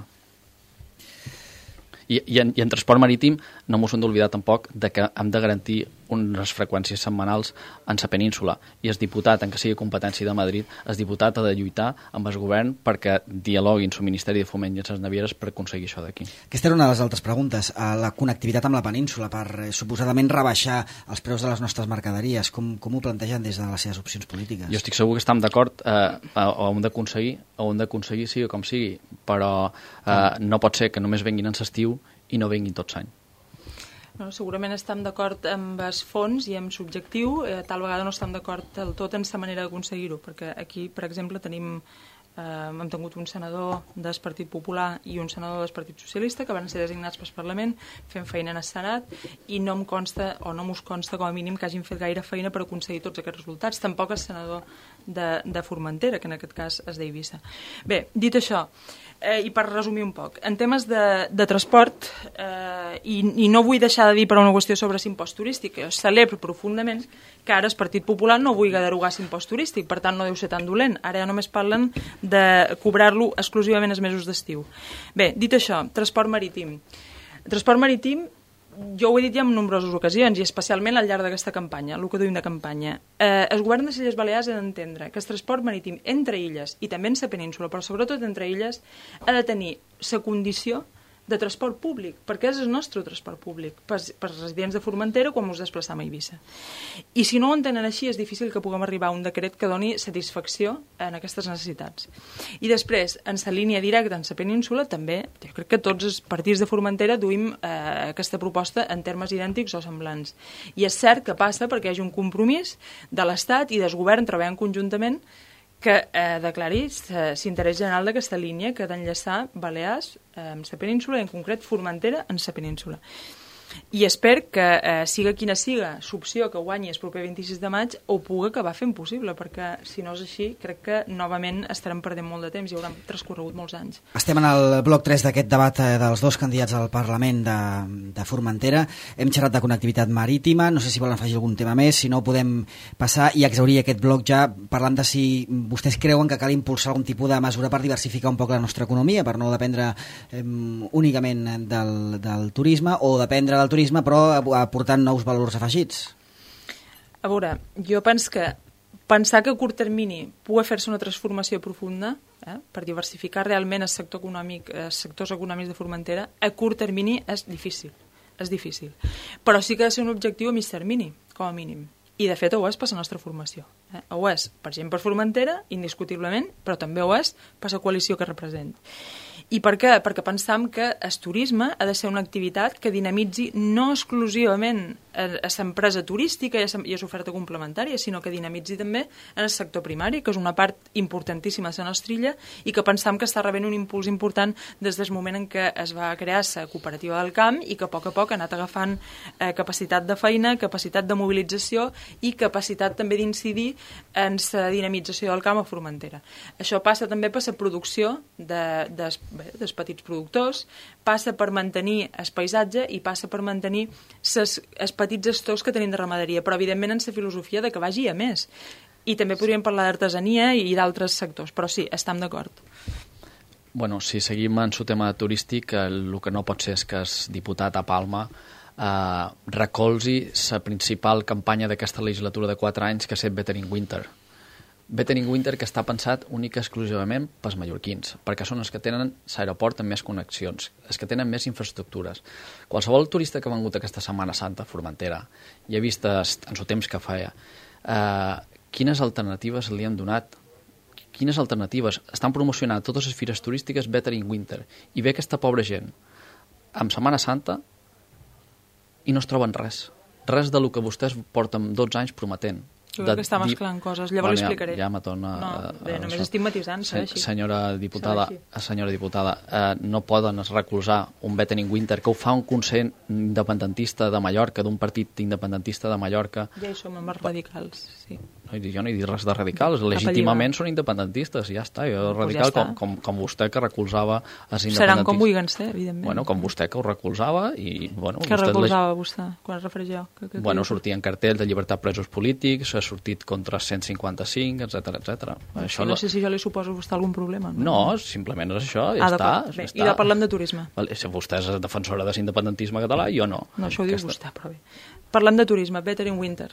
I en transport marítim no m'ho hem d'oblidar tampoc de que hem de garantir unes freqüències setmanals en la península, i el diputat, en què sigui competència de Madrid, el diputat ha de lluitar amb el govern perquè dialoguin el Ministeri de Foment i les navieres per aconseguir això d'aquí. Aquesta era una de les altres preguntes, la connectivitat amb la península per suposadament rebaixar els preus de les nostres mercaderies. Com ho plantegen des de les seves opcions polítiques? Jo estic segur que estem d'acord, ho hem d'aconseguir sigui com sigui, però no pot ser que només venguin en l'estiu i no venguin tot l'any. No, segurament estem d'acord amb els fons i amb l'objectiu, tal vegada no estem d'acord del tot en la manera d'aconseguir-ho, perquè aquí, per exemple, hem tingut un senador del Partit Popular i un senador del Partit Socialista que van ser designats pel Parlament fent feina en el Senat, i no em consta, o no m'us consta com a mínim, que hagin fet gaire feina per aconseguir tots aquests resultats. Tampoc el senador de Formentera, que en aquest cas és d'Eivissa. Bé, dit això, i per resumir un poc, en temes de transport, i no vull deixar de dir per una qüestió sobre l'impost turístic, jo celebro profundament que ara el Partit Popular no vulgui derogar l'impost turístic, per tant no deu ser tan dolent. Ara ja només parlen de cobrar-lo exclusivament els mesos d'estiu. Bé, dit això, transport marítim. Transport marítim, jo ho he dit ja en nombroses ocasions, i especialment al llarg d'aquesta campanya, el que duim de campanya. El govern de les Illes Balears ha d'entendre que el transport marítim entre illes, i també en la península, però sobretot entre illes, ha de tenir la condició de transport públic, perquè és el nostre transport públic, per residents de Formentera quan ens desplaçam a Eivissa. I si no ho entenen així, és difícil que puguem arribar a un decret que doni satisfacció en aquestes necessitats. I després, en la línia directa en la península, també, jo crec que tots els partits de Formentera duim aquesta proposta en termes idèntics o semblants. I és cert que passa perquè hi hagi un compromís de l'Estat i del govern treballant conjuntament que declari l'interès general d'aquesta línia que ha d'enllaçar Balears amb la península, i en concret Formentera en la península. I espero que siga quina siga l'opció que guanyi el proper 26 de maig ho pugui acabar fent possible, perquè si no és així crec que novament estarem perdent molt de temps i hauran transcorregut molts anys. Estem en el bloc 3 d'aquest debat dels dos candidats al Parlament de Formentera. Hem xerrat de connectivitat marítima, no sé si volen afegir algun tema més, si no podem passar i exhaurir aquest bloc ja parlant de si vostès creuen que cal impulsar algun tipus de mesura per diversificar un poc la nostra economia, per no dependre únicament del turisme, o dependre del turisme però aportant nous valors afegits. A veure, jo penso que pensar que a curt termini pugui fer-se una transformació profunda per diversificar realment el sector econòmic, els sectors econòmics de Formentera, a curt termini és difícil. És difícil. Però sí que ha de ser un objectiu a mig termini, com a mínim. I, de fet, ho és per la nostra formació. Ho és per gent per Formentera, indiscutiblement, però també ho és per la coalició que representa. I per què? Perquè pensam que el turisme ha de ser una activitat que dinamitzi no exclusivament a l'empresa turística i a l'oferta complementària, sinó que dinamitzi també en el sector primari, que és una part importantíssima de la nostra illa i que pensam que està rebent un impuls important des del moment en què es va crear la cooperativa del camp i que a poc ha anat agafant capacitat de feina, capacitat de mobilització i capacitat també d'incidir en la dinamització del camp a Formentera. Això passa també per la producció dels petits productors, passa per mantenir el paisatge i passa per mantenir els petits gestors que tenim de ramaderia, però evidentment en la filosofia de que vagi a més. I també podríem parlar d'artesania i d'altres sectors, però sí, estem d'acord. Bueno, si seguim en el tema turístic, el que no pot ser és que el diputat a Palma recolzi la principal campanya d'aquesta legislatura de 4 anys, que és Better in Winter. Better in Winter, que està pensat únic i exclusivament pels mallorquins, perquè són els que tenen l'aeroport amb més connexions, els que tenen més infraestructures. Qualsevol turista que ha vengut aquesta Setmana Santa a Formentera i ha vist en el temps que feia, quines alternatives li han donat? Quines alternatives? Estan promocionant totes les fires turístiques Better in Winter i ve aquesta pobra gent amb Setmana Santa i no es troben res. Res del que vostès porten 12 anys prometent. Jo crec que està mesclant coses, llavors li explicaré. Ja m'atona... només estic matisant, així. Senyora diputada, no poden recolzar un Better in Winter que ho fa un Consell independentista de Mallorca, d'un partit independentista de Mallorca. Ja hi som amb els radicals, sí. Jo no he dit res de radicals, legítimament són independentistes, ja està. Jo radical com vostè que recolzava els independentistes. Seran com vulguin ser, evidentment. Bueno, com vostè que ho recolzava i... Què recolzava vostè, quan es referia jo? Bueno, sortien cartells de llibertat presos polítics, ha sortit contra 155, etc. Això no sé si jo li suposo a vostè algun problema. No, simplement és això, ja està. Bé, i ara parlem de turisme. Vostè és defensora de l'independentisme català i jo no. No, això ho diu vostè, però bé. Parlem de turisme, Better in Winter.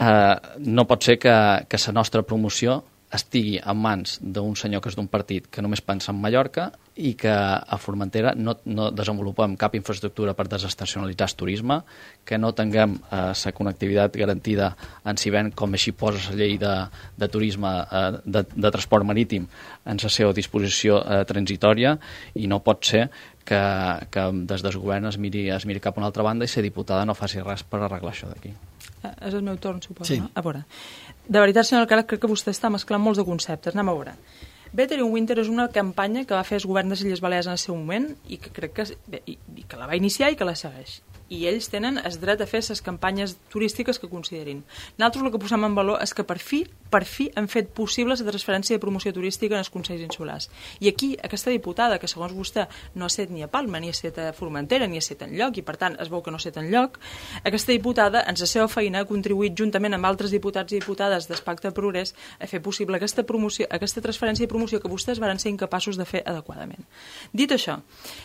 No pot ser que la nostra promoció estigui en mans d'un senyor que és d'un partit que només pensa en Mallorca i que a Formentera no desenvolupem cap infraestructura per desestacionalitzar el turisme, que no tinguem la connectivitat garantida en Civent, com així posa la llei de turisme de transport marítim en la seva disposició transitòria, i no pot ser que des del govern es miri cap a una altra banda i la diputada no faci res per arreglar això d'aquí. És el meu torn, suposo, sí. No? A veure. De veritat, senyor Alcaraz, crec que vostè està mesclant molts de conceptes. Anem a veure. Better in Winter és una campanya que va fer el govern de les Illes Balears en el seu moment i que crec que la va iniciar i que la segueix. I ells tenen el dret a fer les campanyes turístiques que considerin. Nosaltres el que posem en valor és que per fi han fet possible la transferència de promoció turística en els Consells Insulars. I aquí, aquesta diputada, que segons vostè no ha set ni a Palma, ni ha set a Formentera, ni ha set enlloc, i per tant es veu que no ha set enlloc, aquesta diputada, en la seva feina, ha contribuït juntament amb altres diputats i diputades del Pacte de Progrés a fer possible aquesta transferència i promoció que vostès van ser incapaços de fer adequadament. Dit això,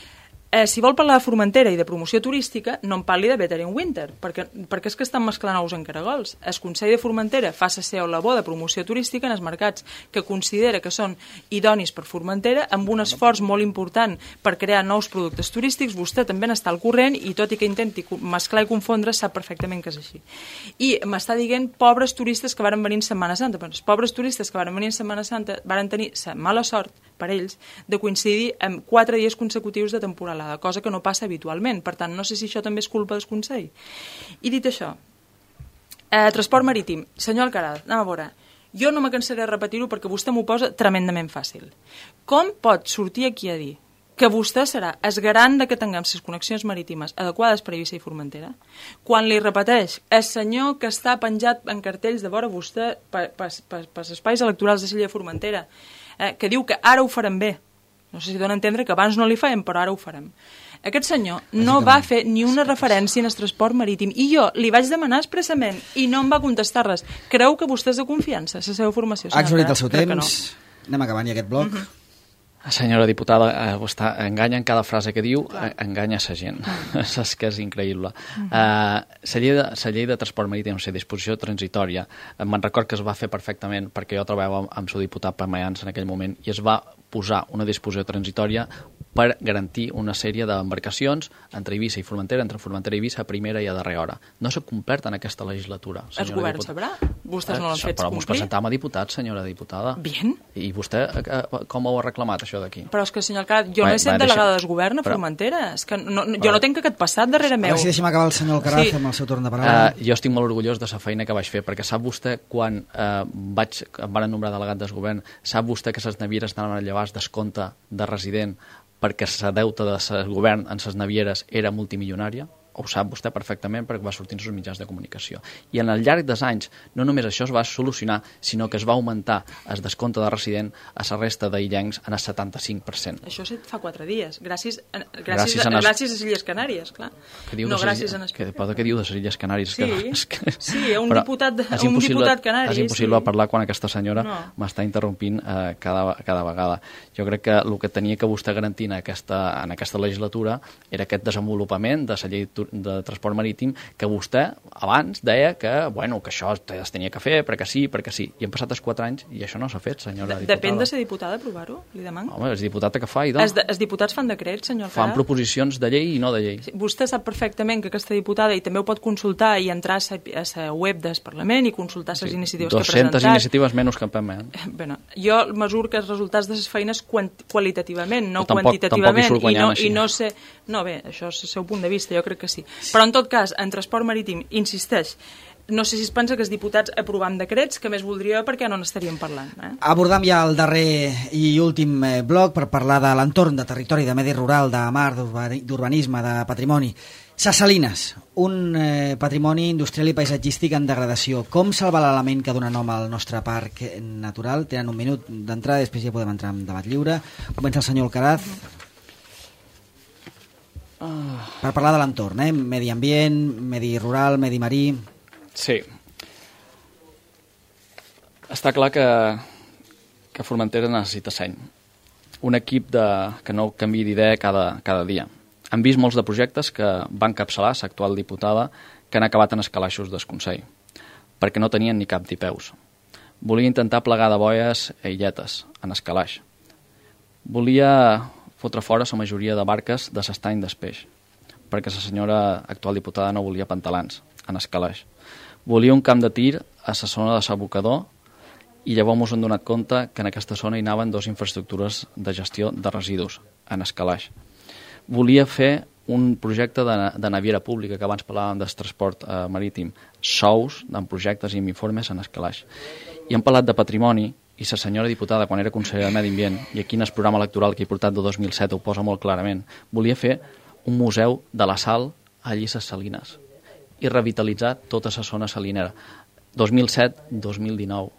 si vol parlar de Formentera i de promoció turística, no em parli de Better in Winter, perquè és que estan mesclant ous en caragols. El Consell de Formentera fa la seva labor de promoció turística en els mercats que considera que són idonis per Formentera, amb un esforç molt important per crear nous productes turístics. Vostè també n'està al corrent i tot i que intenti mesclar i confondre, sap perfectament que és així. I m'està dient pobres turistes que varen venir en Setmana Santa. Però els pobres turistes que varen venir en Setmana Santa varen tenir la mala sort per ells, de coincidir amb 4 dies consecutius de temporalada, cosa que no passa habitualment. Per tant, no sé si això també és culpa del Consell. I dit això, transport marítim. Senyor Alcaraz, anem a veure. Jo no me cansaré de repetir-ho perquè vostè m'ho posa tremendament fàcil. Com pot sortir aquí a dir que vostè serà el garant de que tinguem les connexions marítimes adequades per Eivissa i Formentera, quan li repeteix el senyor que està penjat en cartells de vora vostè pels espais electorals de Silla de Formentera, que diu que ara ho farem bé. No sé si dona a entendre que abans no li fèiem, però ara ho farem. Aquest senyor no va fer ni una referència en el transport marítim i jo li vaig demanar expressament i no em va contestar res. Creu que vostè és de confiança, la seva formació? Ha exhaurit el seu temps. No. Anem acabant ja aquest bloc. Senyora diputada, vostè enganya en cada frase que diu, enganya la gent. És que és increïble. La llei de transport marítim, la disposició transitòria, me'n record que es va fer perfectament perquè jo treballava amb el diputat Pamayans en aquell moment i es va posar una disposició transitòria per garantir una sèrie d'embarcacions entre Eivissa i Formentera, entre Formentera i Eivissa a primera i a darrera hora. No s'ha complert en aquesta legislatura. El govern sabrà? Vostès no l'han fet però complir? Però ens presentàvem a diputat, senyora diputada. Bien. I vostè com ho ha reclamat, això d'aquí? Però és que, senyor Alcaraz, jo no he set delegada del govern a Formentera. És que jo no tenc aquest passat darrere meu. A veure si deixem acabar el senyor Alcaraz amb el seu torn de paraula. Jo estic molt orgullós de la feina que vaig fer, perquè sap vostè, quan em van nombrar delegat del govern, sap vostè que les navieres anaven a llevar descompte de resident perquè la deuta del govern en les navieres era multimilionària? Ho sap vostè perfectament perquè va sortir en els mitjans de comunicació. I en el llarg dels anys, no només això es va solucionar, sinó que es va augmentar el descompte de resident a la resta d'illencs en el 75%. Això fa 4 dies, gràcies a les Illes Canàries, clar. No gràcies a... Què diu de les Illes Canàries? Sí, un diputat canari. És impossible parlar quan aquesta senyora m'està interrompint cada vegada. Jo crec que el que tenia que vostè garantir en aquesta legislatura era aquest desenvolupament de la llei de transport marítim, que vostè abans deia que això es tenia que fer perquè sí. I han passat els 4 anys i això no s'ha fet, senyora diputada. Depèn de ser diputada aprovar-ho, li demano. Home, és diputat que fa, idò. Els diputats fan decrets, senyor Alcaraz. Fan proposicions de llei i no de llei. Vostè sap perfectament que aquesta diputada, i també ho pot consultar i entrar a la web del Parlament i consultar les iniciatives que ha presentat. 200 iniciatives menys que en Parlament. Jo mesuro que els resultats de les feines qualitativament, no quantitativament, i no sé... No, bé, això és el seu punt de vista, jo crec que sí. Però en tot cas, en transport marítim, insisteix, no sé si es pensa que els diputats aprovant decrets, que més voldria perquè no n'estaríem parlant. Abordam ja el darrer i últim bloc per parlar de l'entorn de territori, de medi rural, de mar, d'urbanisme, de patrimoni. Ses Salines, un patrimoni industrial i paisatgístic en degradació. Com salvar l'element que dona nom al nostre parc natural? Tenen un minut d'entrada, després ja podem entrar en debat lliure. Comença el senyor Alcaraz. Per parlar de l'entorn, medi ambient, medi rural, medi marí... Sí. Està clar que Formentera necessita seny. Un equip que no canviï d'idea cada dia. Han vist molts de projectes que van encapçalar l'actual diputada que han acabat en escalaixos del Consell, perquè no tenien ni cap ni peus. Volia intentar plegar de boies a illetes, en escalaix. Volia fotre fora la majoria de barques de l'estany del peix, perquè la senyora actual diputada no volia pantalans, en escalaix. Volia un camp de tir a la zona de l'abocador i llavors ens hem donat compte que en aquesta zona hi anaven 2 infraestructures de gestió de residus, en escalaix. Volia fer un projecte de naviera pública, que abans parlàvem del transport marítim, sous amb projectes i amb informes en escalaix. I hem parlat de patrimoni, i la senyora diputada, quan era consellera de Medi Ambient, i aquí en el programa electoral que he portat de 2007 ho posa molt clarament, volia fer un museu de la sal allí a les Salines i revitalitzar tota la zona salinera. 2007-2019.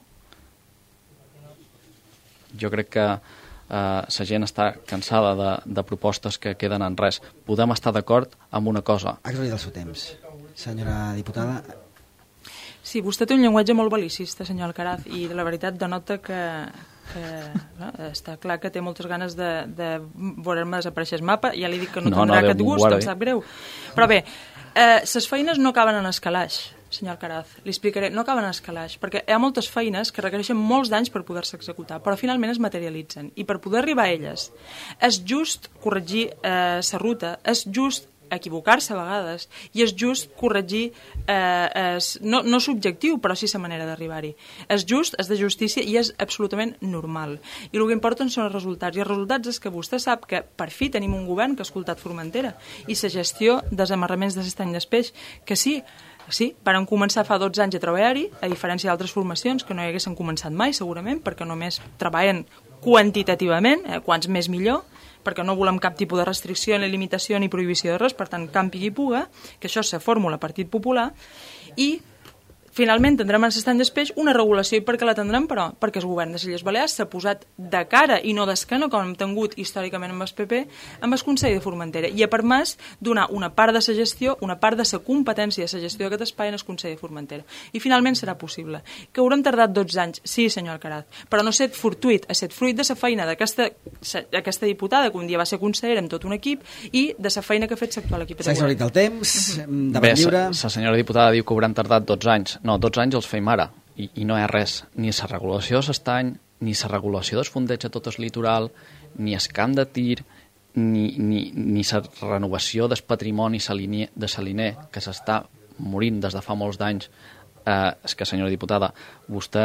Jo crec que la gent està cansada de propostes que queden en res. Podem estar d'acord amb una cosa. Ha exhaurit el seu temps. Senyora diputada... Sí, vostè té un llenguatge molt bel·licista, senyor Alcaraz, i la veritat denota que està clar que té moltes ganes de veure-me desaparèixer el mapa. Ja li dic que no tindrà aquest gust, em sap greu. Però bé, les feines no acaben en escalaix, senyor Alcaraz. Li explicaré, no acaben en escalaix, perquè hi ha moltes feines que requereixen molts d'anys per poder-se executar, però finalment es materialitzen. I per poder arribar a elles és just corregir la ruta, és just equivocar-se a vegades, i és just corregir, no subjectiu, però sí la manera d'arribar-hi. És just, és de justícia i és absolutament normal. I el que importen són els resultats. I els resultats és que vostè sap que per fi tenim un govern que ha escoltat Formentera i la gestió dels amarraments de l'estany del peix, que sí, varen començar fa 12 anys a treballar-hi, a diferència d'altres formacions que no hi haguessin començat mai, segurament, perquè només treballen quantitativament, quants més millor, perquè no volem cap tipus de restricció, ni limitació, ni prohibició de res, per tant, campi qui puga, que això és la fórmula Partit Popular, i Finalment tindrem en l'estany d'espeix una regulació. I per què la tindrem, però? Perquè el govern de les Illes Balears s'ha posat de cara i no d'esquena, com hem tingut històricament amb el PP, amb el Consell de Formentera, i ha permès donar una part de la gestió, una part de la competència de la gestió d'aquest espai en el Consell de Formentera. I finalment serà possible. Que haurem tardat 12 anys, sí, senyor Alcaraz, però no ha estat fortuït, ha estat fruit de la feina d'aquesta diputada, que un dia va ser consellera amb tot un equip, i de la feina que ha fet l'actual equip. S'ha exhaurit el temps, Bé, la senyora diputada diu que hauran tardat 12 anys. No, 12 anys els feim ara, i no hi ha res. Ni la regulació de l'estany, ni la regulació del fondeig a tot el litoral, ni el camp de tir, ni la renovació del patrimoni de saliner, que s'està morint des de fa molts d'anys. És que, senyora diputada, vostè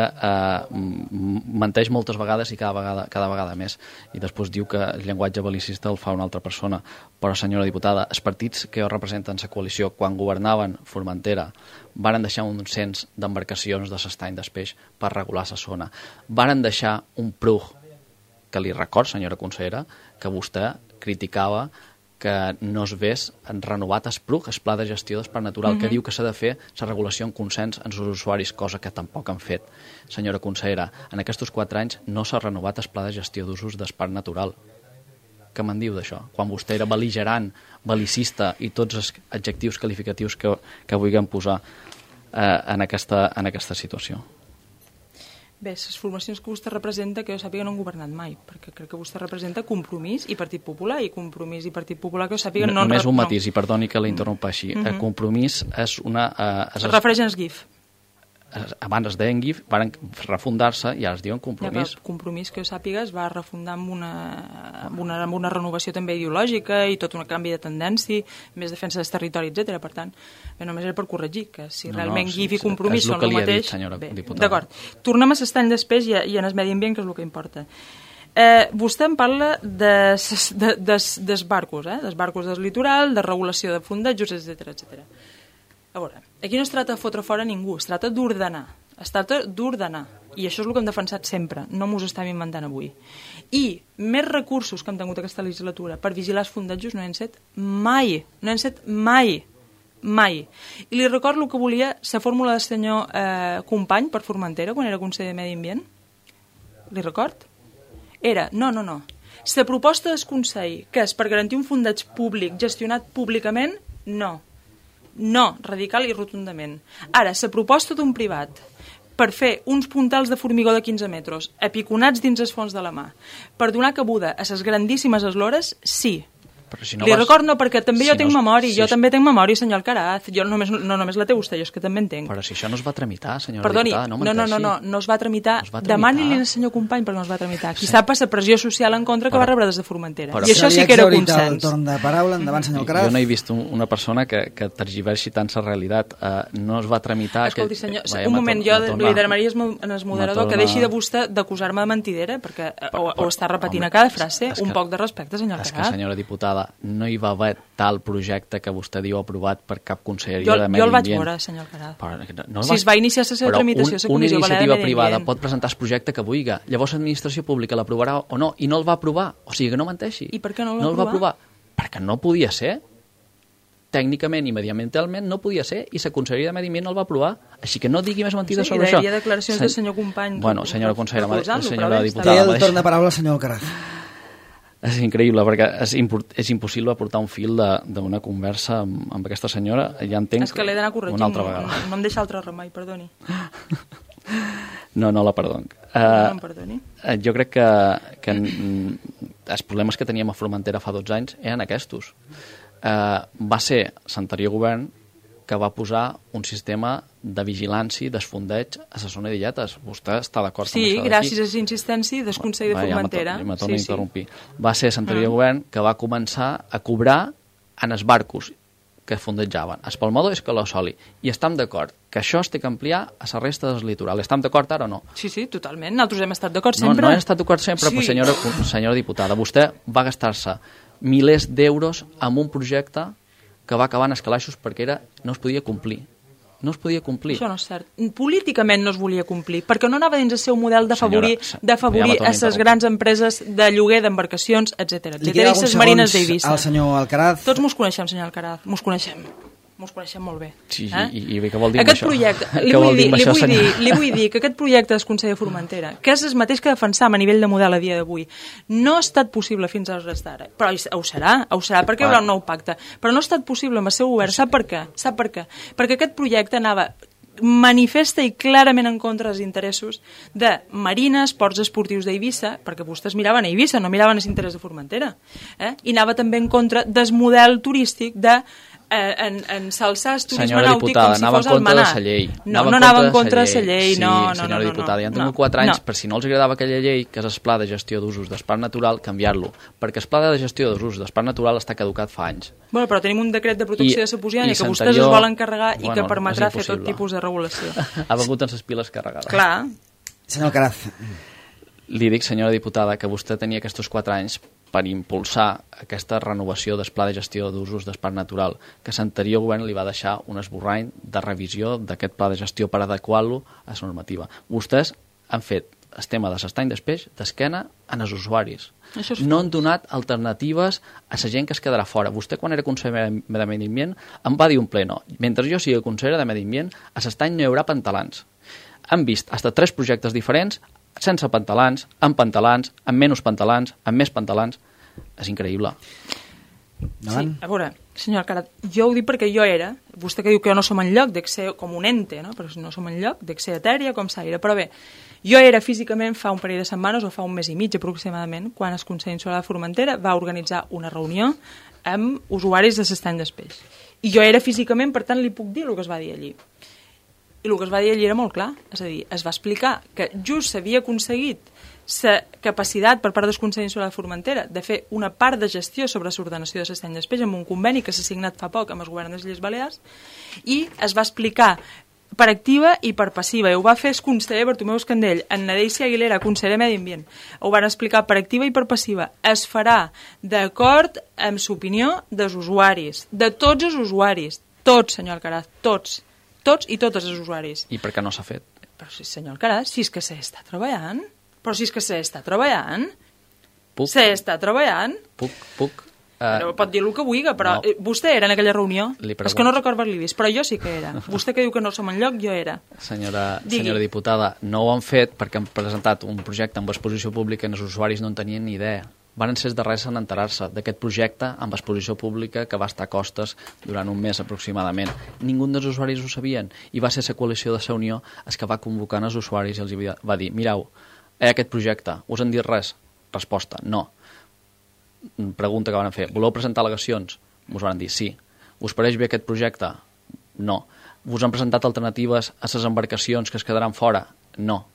menteix moltes vegades i cada vegada més, i després diu que el llenguatge bel·licista el fa una altra persona. Però, senyora diputada, els partits que representen la coalició, quan governaven Formentera, varen deixar un cens d'embarcacions de l'estany d'espeix per regular la zona. Varen deixar un prug, que li record, senyora consellera, que vostè criticava que no es vés renovat el PRUG, el Pla de Gestió del Parc Natural, que diu que s'ha de fer la regulació en consens amb els usuaris, cosa que tampoc han fet. Senyora consellera, en aquests 4 anys no s'ha renovat el Pla de Gestió d'usos del Parc Natural. Què me'n diu d'això? Quan vostè era bel·ligerant, bel·licista i tots els adjectius qualificatius que vulguem posar en aquesta situació. Bé, les formacions que vostè representa, que jo sàpiga, no han governat mai, perquè crec que vostè representa Compromís i Partit Popular, i Compromís i Partit Popular, que jo sàpiga, no... Només un matís, i perdoni que la interrompi. Compromís és una... Es refereix als GIF. Abans es deien GIF, van refundar-se i ara es diuen Compromís. Ja, Compromís, que jo sàpiga, es va refundar amb una renovació també ideològica i tot un canvi de tendència, més defensa del territori, etc. Per tant, bé, només era per corregir, que si realment GIF i Compromís són el mateix... D'acord. Tornem a l'estany d'espeix i en el medi ambient, que és el que importa. Vostè em parla dels barcos, dels barcos del litoral, de regulació de fondejos, etc. A veure, aquí no es tracta de fotre fora ningú, es tracta d'ordenar. I això és el que hem defensat sempre, no m'ho estem inventant avui. I més recursos que hem tingut aquesta legislatura per vigilar els fondejos no hi han set mai. I li recordo el que volia la fórmula del senyor Company per Formentera quan era conseller de Medi Ambient. Li record? Era, no. La proposta del Consell, que és per garantir un fondeig públic gestionat públicament, no, radical i rotundament. Ara, la proposta d'un privat per fer uns puntals de formigó de 15 metres apiconats dins els fons de la mà, per donar cabuda a les grandíssimes eslores, sí. Li recordo, perquè també jo tinc memòria, senyor Alcaraz, jo no només la té vostè, jo és que també en tinc. Però si això no es va tramitar, senyora diputada, no menteixi. No es va tramitar, demani-li al senyor Company perquè no es va tramitar. Qui sap la pressió social en contra que va rebre des de Formentera. I això sí que era consens. Torn de paraula, endavant, senyor Alcaraz. Jo no he vist una persona que tergiversi tant la realitat. No es va tramitar... Escolti, senyor, un moment, jo li demanaria al moderador que deixi de vostè d'acusar-me de mentidera, perquè o està repetint a cada frase un poc de respecte, senyor Alcaraz. És que, senyora diputada, no hi va haver tal projecte que vostè diu aprovat per cap conselleria de Medi Ambient. Jo el vaig veure, senyor Alcaraz. Si es va iniciar la seva tramitació a la Comissió Balear de Medi Ambient. Una iniciativa privada pot presentar el projecte que vulgui. Llavors l'administració pública l'aprovarà o no, i no el va aprovar. O sigui que no menteixi. I per què no el va aprovar? Perquè no podia ser. Tècnicament i mediambientalment no podia ser, i la Conselleria de Medi Ambient no el va aprovar. Així que no digui més mentides sobre això. Hi ha declaracions del senyor Company. Bueno, senyora consellera, senyora diputada... Té el torn de paraula, senyor Alcaraz. És increïble, perquè és impossible portar un fil d'una conversa amb aquesta senyora. Ja entenc... És que l'he d'anar corregint, una altra vegada. No em deixa altre remei, perdoni. No la perdoni. No em perdoni. Jo crec que els problemes que teníem a Formentera fa 12 anys eren aquests. Va ser l'anterior govern que va posar un sistema de vigilància del fondeig a la zona d'Illetes. Vostè està d'acord amb això d'aquí? Sí, gràcies a la insistència del Consell de Formentera. Ja me torno a interrompir. Va ser l'anterior govern que va començar a cobrar en els barcos que fondejaven. El Palmador és Calossoli. I estem d'acord que això es té que ampliar a la resta del litoral. Estem d'acord ara o no? Sí, totalment. Nosaltres hem estat d'acord sempre. No hem estat d'acord sempre, però senyora diputada, vostè va gastar-se milers d'euros en un projecte que va acabar en escalaixos perquè no es podia complir. No es podia complir. Això no és cert. Políticament no es volia complir, perquè no anava dins el seu model d'afavorir a les grans empreses de lloguer d'embarcacions, etc. Li queda alguns segons al senyor Alcaraz. Tots mos coneixem, senyor Alcaraz, mos coneixem. mos coneixem molt bé. Sí, i què vol dir aquest això? Projecte, li vull dir que aquest projecte del Consell de Formentera, que és el mateix que defensam a nivell de model a dia d'avui, no ha estat possible fins a hores d'ara, però ho serà perquè hi haurà un nou pacte, però no ha estat possible amb el seu govern. Sap per què? Perquè aquest projecte anava manifesta i clarament en contra dels interessos de Marina, Esports Esportius d'Eivissa, perquè vostès miraven a Eivissa, no miraven els interessos de Formentera, i anava també en contra del model turístic de ensalçar el turisme nàutic com si fos el Manà. No anava en contra de la llei. Sí, senyora diputada, ja han tingut 4 anys, per si no els agradava aquella llei, que és el Pla de Gestió d'Usos d'Espai Natural, canviar-lo, perquè el Pla de Gestió d'Usos d'Espai Natural està caducat fa anys. Bueno, però tenim un decret de protecció de la Posidonia que vostès es volen carregar i que permetrà fer tot tipus de regulació. Ha vengut amb les piles carregades. Clar. Senyor Alcaraz. Li dic, senyora diputada, que vostè tenia aquests 4 anys per impulsar aquesta renovació del Pla de Gestió d'Usos d'Espai Natural, que l'anterior govern li va deixar un esborrany de revisió d'aquest pla de gestió per adequar-lo a la normativa. Vostès han fet el tema de l'estany d'espeix d'esquena als usuaris. No han donat alternatives a la gent que es quedarà fora. Vostè, quan era conseller de Medi Ambient, em va dir un pleno: mentre jo sigui conseller de Medi Ambient, a l'estany no hi haurà pantalans. Han vist fins a 3 projectes diferents, sense pantalans, amb menys pantalans, amb més pantalans. És increïble. Sí, a veure, senyor Alcaraz, jo ho dic perquè jo era, vostè que diu que jo no som en lloc de ser com un ente, no? Però no som en lloc de ser etèria com s'aire, però bé, jo era físicament fa un parell de setmanes o fa un mes i mig aproximadament, quan el Consell Insular de Formentera va organitzar una reunió amb usuaris de l'estany d'espeix. I jo era físicament, per tant li puc dir el que es va dir allí. I el que es va dir allí era molt clar, és a dir, es va explicar que just s'havia aconseguit la capacitat per part del Consell Insular de Formentera de fer una part de gestió sobre l'ordenació de l'estany d'espeix amb un conveni que s'ha signat fa poc amb el govern de les Illes Balears, i es va explicar per activa i per passiva, i ho va fer el conseller Bartomeu Escandell, en Nadeixa Aguilera, conseller de Medi Ambient, ho van explicar per activa i per passiva. Es farà d'acord amb l'opinió dels usuaris, de tots els usuaris, tots, senyor Alcaraz, tots i totes els usuaris. I per què no s'ha fet? Però sí, senyor Alcaraz, si és que s'està treballant. Però si és que s'està treballant. S'està treballant. Puc. Però pot dir el que vulgui, però no. Vostè era en aquella reunió. És que no recordo haver-li vist, però jo sí que era. Vostè que diu que no som enlloc, jo era. Senyora diputada, no ho han fet perquè han presentat un projecte amb exposició pública i els usuaris no en tenien ni idea. Van ser els darrers en enterar-se d'aquest projecte amb exposició pública que va estar a costes durant un mes aproximadament. Ningú dels usuaris ho sabien i va ser la coalició de la Unió els que va convocar els usuaris i els va dir: mireu, aquest projecte, us han dit res? Resposta: no. Pregunta que van fer: voleu presentar al·legacions? Us van dir sí. Us pareix bé aquest projecte? No. Us han presentat alternatives a les embarcacions que es quedaran fora? No.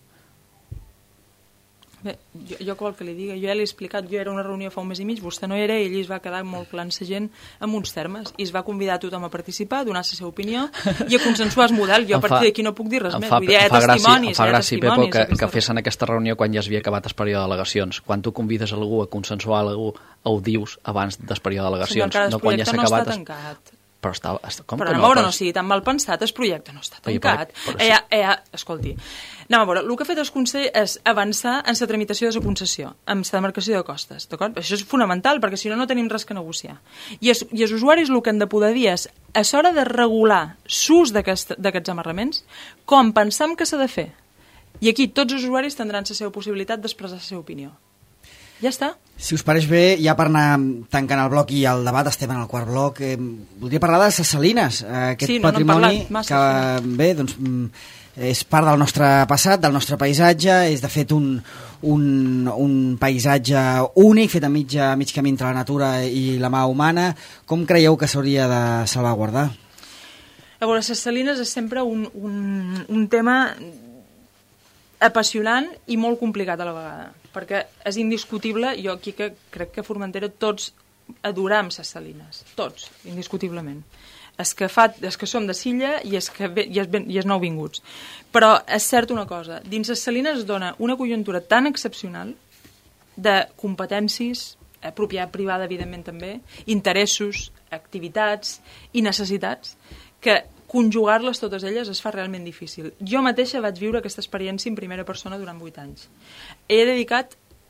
Bé, jo que vol que li digui, jo ja l'he explicat, jo era una reunió fa un mes i mig, vostè no era, i allí es va quedar molt clar en la gent amb uns termes, i es va convidar a tothom a participar, a donar la seva opinió i a consensuar el model. Jo a partir d'aquí no puc dir res més. Vull dir, hi ha testimonis. Em fa gràcia, Pepo, que fessin aquesta reunió quan ja s'havia acabat el període d'al·legacions. Quan tu convides algú a consensuar algú, ho dius abans del període d'al·legacions, no quan ja s'ha acabat. No està tancat. Però no sigui tan mal pensat, el projecte no està tancat. Escolti, anem a veure, el que ha fet el Consell és avançar en la tramitació de la concessió, amb la demarcació de costes, d'acord? Això és fonamental, perquè si no, no tenim res que negociar. I els usuaris el que han de poder dir és, a l'hora de regular l'ús d'aquests amarraments, com pensam que s'ha de fer. I aquí tots els usuaris tindran la seva possibilitat d'expressar la seva opinió. Ja està. Si us pareix bé, ja per anar tancant el bloc i el debat, estem en el quart bloc, voldria parlar de les salines, aquest patrimoni que, bé, doncs, és part del nostre passat, del nostre paisatge, és de fet un paisatge únic, fet a mig camí entre la natura i la mà humana. Com creieu que s'hauria de salvaguardar? A veure, les salines és sempre un tema apassionant i molt complicat a la vegada, perquè és indiscutible, jo aquí que crec que a Formentera tots adoram les salines, tots, indiscutiblement. És que som de Silla i és nouvinguts. Però és cert una cosa, dins les salines es dona una conjuntura tan excepcional de competències, propietat privada, evidentment també, interessos, activitats i necessitats, que conjugar-les totes elles es fa realment difícil. Jo mateixa vaig viure aquesta experiència en primera persona durant 8 anys. He dedicat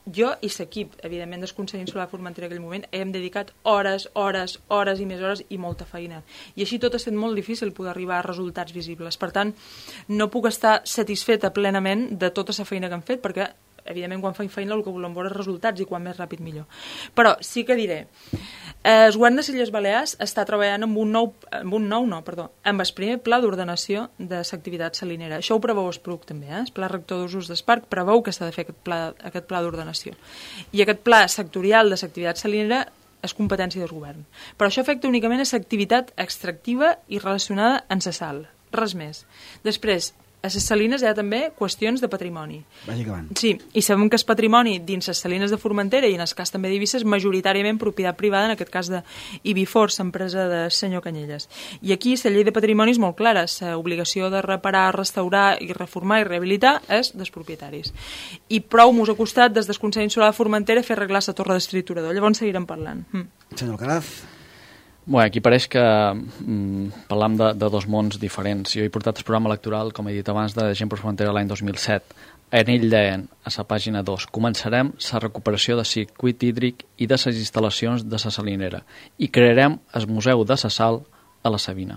jo i l'equip, evidentment, del Consell Insular de Formentera en aquell moment, hem dedicat hores i més hores i molta feina. I així tot ha estat molt difícil poder arribar a resultats visibles. Per tant, no puc estar satisfeta plenament de tota la feina que hem fet, perquè, evidentment, quan fem feina el que volem veure és resultats i quan més ràpid millor. Però sí que diré, el govern de les Illes Balears està treballant amb amb el primer pla d'ordenació de l'activitat salinera. Això ho preveu el PRUC també, el Pla Rector d'Usos d'Esparc preveu que s'ha de fer aquest pla d'ordenació. I aquest pla sectorial de l'activitat salinera és competència del govern. Però això afecta únicament a l'activitat extractiva i relacionada amb la sal, res més. Després, a les salines hi ha també qüestions de patrimoni. Bàsicament. Sí, i sabem que el patrimoni dins les salines de Formentera i en el cas també d'Eivissa és majoritàriament propietat privada, en aquest cas d'Ibifor, l'empresa de senyor Canyelles. I aquí la llei de patrimoni és molt clara, l'obligació de reparar, restaurar i reformar i rehabilitar és dels propietaris. I prou mos ha costat des del Consell Insular de Formentera fer arreglar la torre d'estriturador, llavors seguirem parlant. Senyor Alcaraz. Bé, aquí pareix que parlam de dos mons diferents. Jo he portat el programa electoral, com he dit abans, de Gent per Formentera l'any 2007. En ell deien, a la pàgina 2, començarem la recuperació del circuit hídric i de les instal·lacions de la salinera i crearem el Museu de la Sal a la Sabina.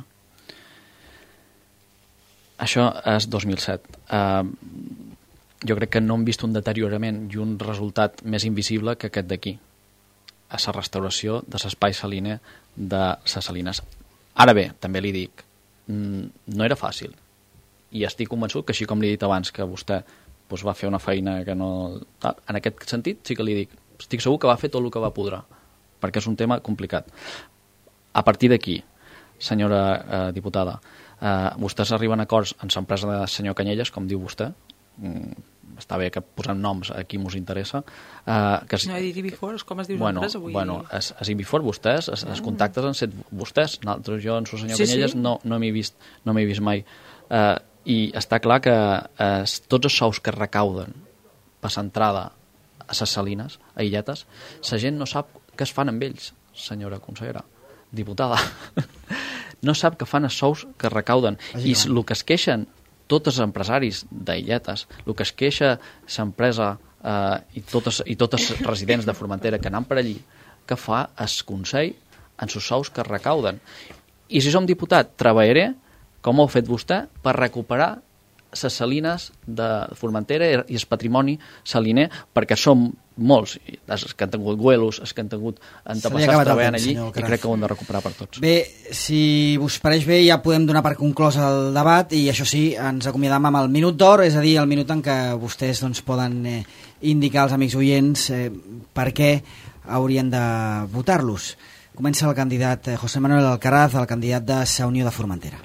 Això és 2007. Jo crec que no hem vist un deteriorament i un resultat més invisible que aquest d'aquí, a la restauració de l'espai saliner de les salines. Ara bé, també li dic, no era fàcil. I estic convençut que, així com li he dit abans, que vostè va fer una feina que no... En aquest sentit, sí que li dic, estic segur que va fer tot el que va podrà, perquè és un tema complicat. A partir d'aquí, senyora diputada, vostès arriben a acords en l'empresa de senyor Canyelles, com diu vostè, està bé que posem noms a qui mos interessa. No he dit Ibifor, com es diu l'empresa avui? És Ibifor, vostès, els contactes han set vostès. Nosaltres, jo, en el senyor Canyelles, no m'he vist mai. I està clar que tots els sous que recauden per l'entrada a les salines, a Illetes, la gent no sap què es fan amb ells, senyora consellera, diputada. No sap què fan els sous que recauden. I el que es queixen tots els empresaris d'Illetes, el que es queixa l'empresa i tots els residents de Formentera que anem per allí, que fa el Consell en els sous que recauden. I si som diputat, treballaré, com ho ha fet vostè, per recuperar les salines de Formentera i el patrimoni saliner, perquè som molts, els que han tingut güelos, els que han tingut antepassats treballant allí, i crec que ho hem de recuperar per tots. Bé, si us pareix bé, ja podem donar per conclòs el debat, i això sí, ens acomiadam amb el minut d'or, és a dir, el minut en què vostès poden indicar als amics oients per què haurien de votar-los. Comença el candidat José Manuel Alcaraz, el candidat de la Unió de Formentera.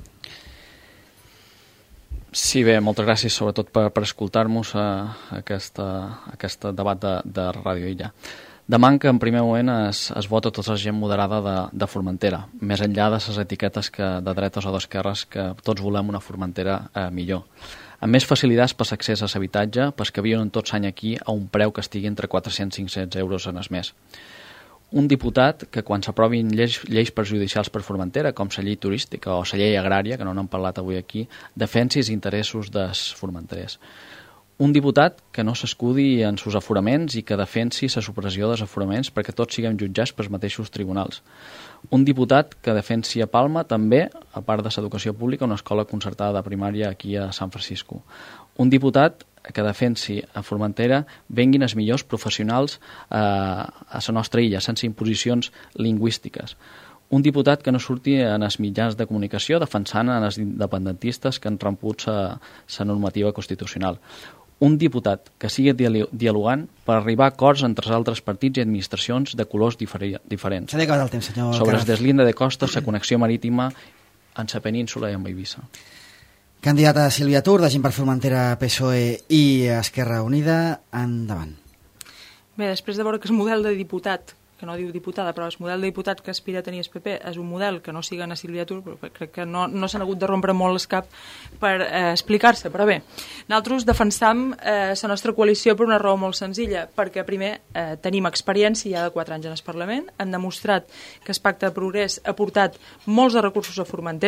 Sí, bé, moltes gràcies sobretot per escoltar-nos a aquest debat de Ràdio Illa. Demano que en primer moment es vota tota la gent moderada de Formentera, més enllà de les etiquetes de dretes o d'esquerres, que tots volem una Formentera millor. Amb més facilitats per l'accés a l'habitatge, pels que viuen tot l'any aquí a un preu que estigui entre 400 i 500 euros en el mes. Un diputat que quan s'aprovin lleis perjudicials per Formentera, com la llei turística o la llei agrària, que no n'hem parlat avui aquí, defensi els interessos dels formenterers. Un diputat que no s'escudi en sus aforaments i que defensi la supressió dels aforaments perquè tots siguem jutjats pels mateixos tribunals. Un diputat que defensi a Palma també, a part de l'educació pública, una escola concertada de primària aquí a San Francisco. Un diputat que defensi a Formentera venguin els millors professionals a la nostra illa, sense imposicions lingüístiques. Un diputat que no surti en els mitjans de comunicació defensant els independentistes que han romput la normativa constitucional. Un diputat que sigui dialogant per arribar a acords entre els altres partits i administracions de colors diferents. S'ha acabat el temps, senyor Alcaraz. Sobre el deslinde de costes, la connexió marítima en la península i amb Eivissa. Candidata Sílvia Tur, de Gent per Formentera, PSOE i Esquerra Unida, endavant. Bé, després de veure que el model de diputat, que no diu diputada, però el model de diputat que aspira a tenir el PP és un model que no siga a Sílvia Tur, però crec que no s'han hagut de rompre molt el cap per explicar-se. Però bé, nosaltres defensam la nostra coalició per una raó molt senzilla, perquè primer tenim experiència ja de 4 anys en el Parlament, han demostrat que el Pacte de Progrés ha portat molts de recursos a Formentera,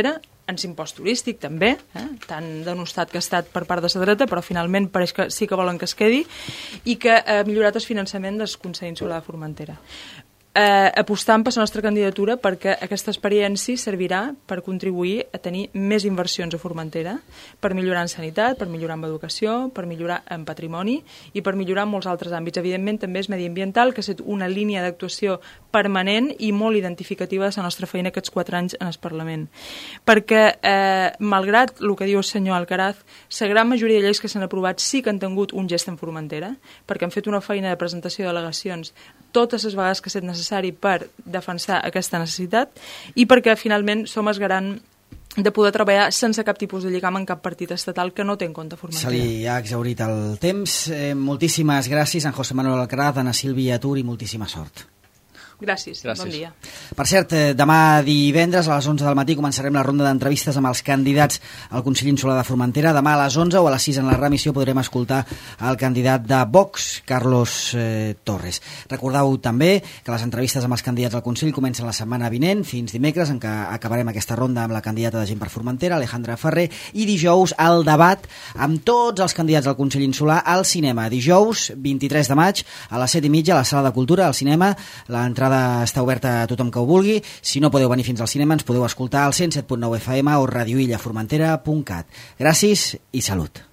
ens impost turístic també, tan denostat que ha estat per part de la dreta, però finalment pareix que sí que volen que es quedi, i que ha millorat el finançament del Consell Insular de Formentera. Apostant per la nostra candidatura perquè aquesta experiència servirà per contribuir a tenir més inversions a Formentera, per millorar en sanitat, per millorar en educació, per millorar en patrimoni i per millorar en molts altres àmbits. Evidentment també és mediambiental, que ha estat una línia d'actuació permanent i molt identificativa de la nostra feina aquests 4 anys en el Parlament. Perquè, malgrat el que diu el senyor Alcaraz, la gran majoria de lleis que s'han aprovat sí que han tingut un gest en Formentera, perquè han fet una feina de presentació de delegacions totes les vegades que ha estat necessari per defensar aquesta necessitat i perquè finalment som el garant de poder treballar sense cap tipus de lligam en cap partit estatal que no té en compte Formentera. Se li ha exhaurit el temps. Moltíssimes gràcies, en José Manuel Alcaraz, Ana Sílvia Tur, i moltíssima sort. Gràcies, bon dia. Per cert, demà divendres a les 11 del matí començarem la ronda d'entrevistes amb els candidats al Consell Insular de Formentera. Demà a les 11 o a les 6 en la remissió podrem escoltar el candidat de Vox, Carlos Torres. Recordeu també que les entrevistes amb els candidats al Consell comencen la setmana vinent, fins dimecres, en què acabarem aquesta ronda amb la candidata de Gent per Formentera, Alejandra Ferrer, i dijous el debat amb tots els candidats al Consell Insular al cinema. Dijous, 23 de maig, a les 7:30, a la Sala de Cultura, al cinema. L'entrada està oberta a tothom que ho vulgui. Si no podeu venir fins al cinema, ens podeu escoltar al 107.9 FM o radioillaformentera.cat. Gràcies i salut.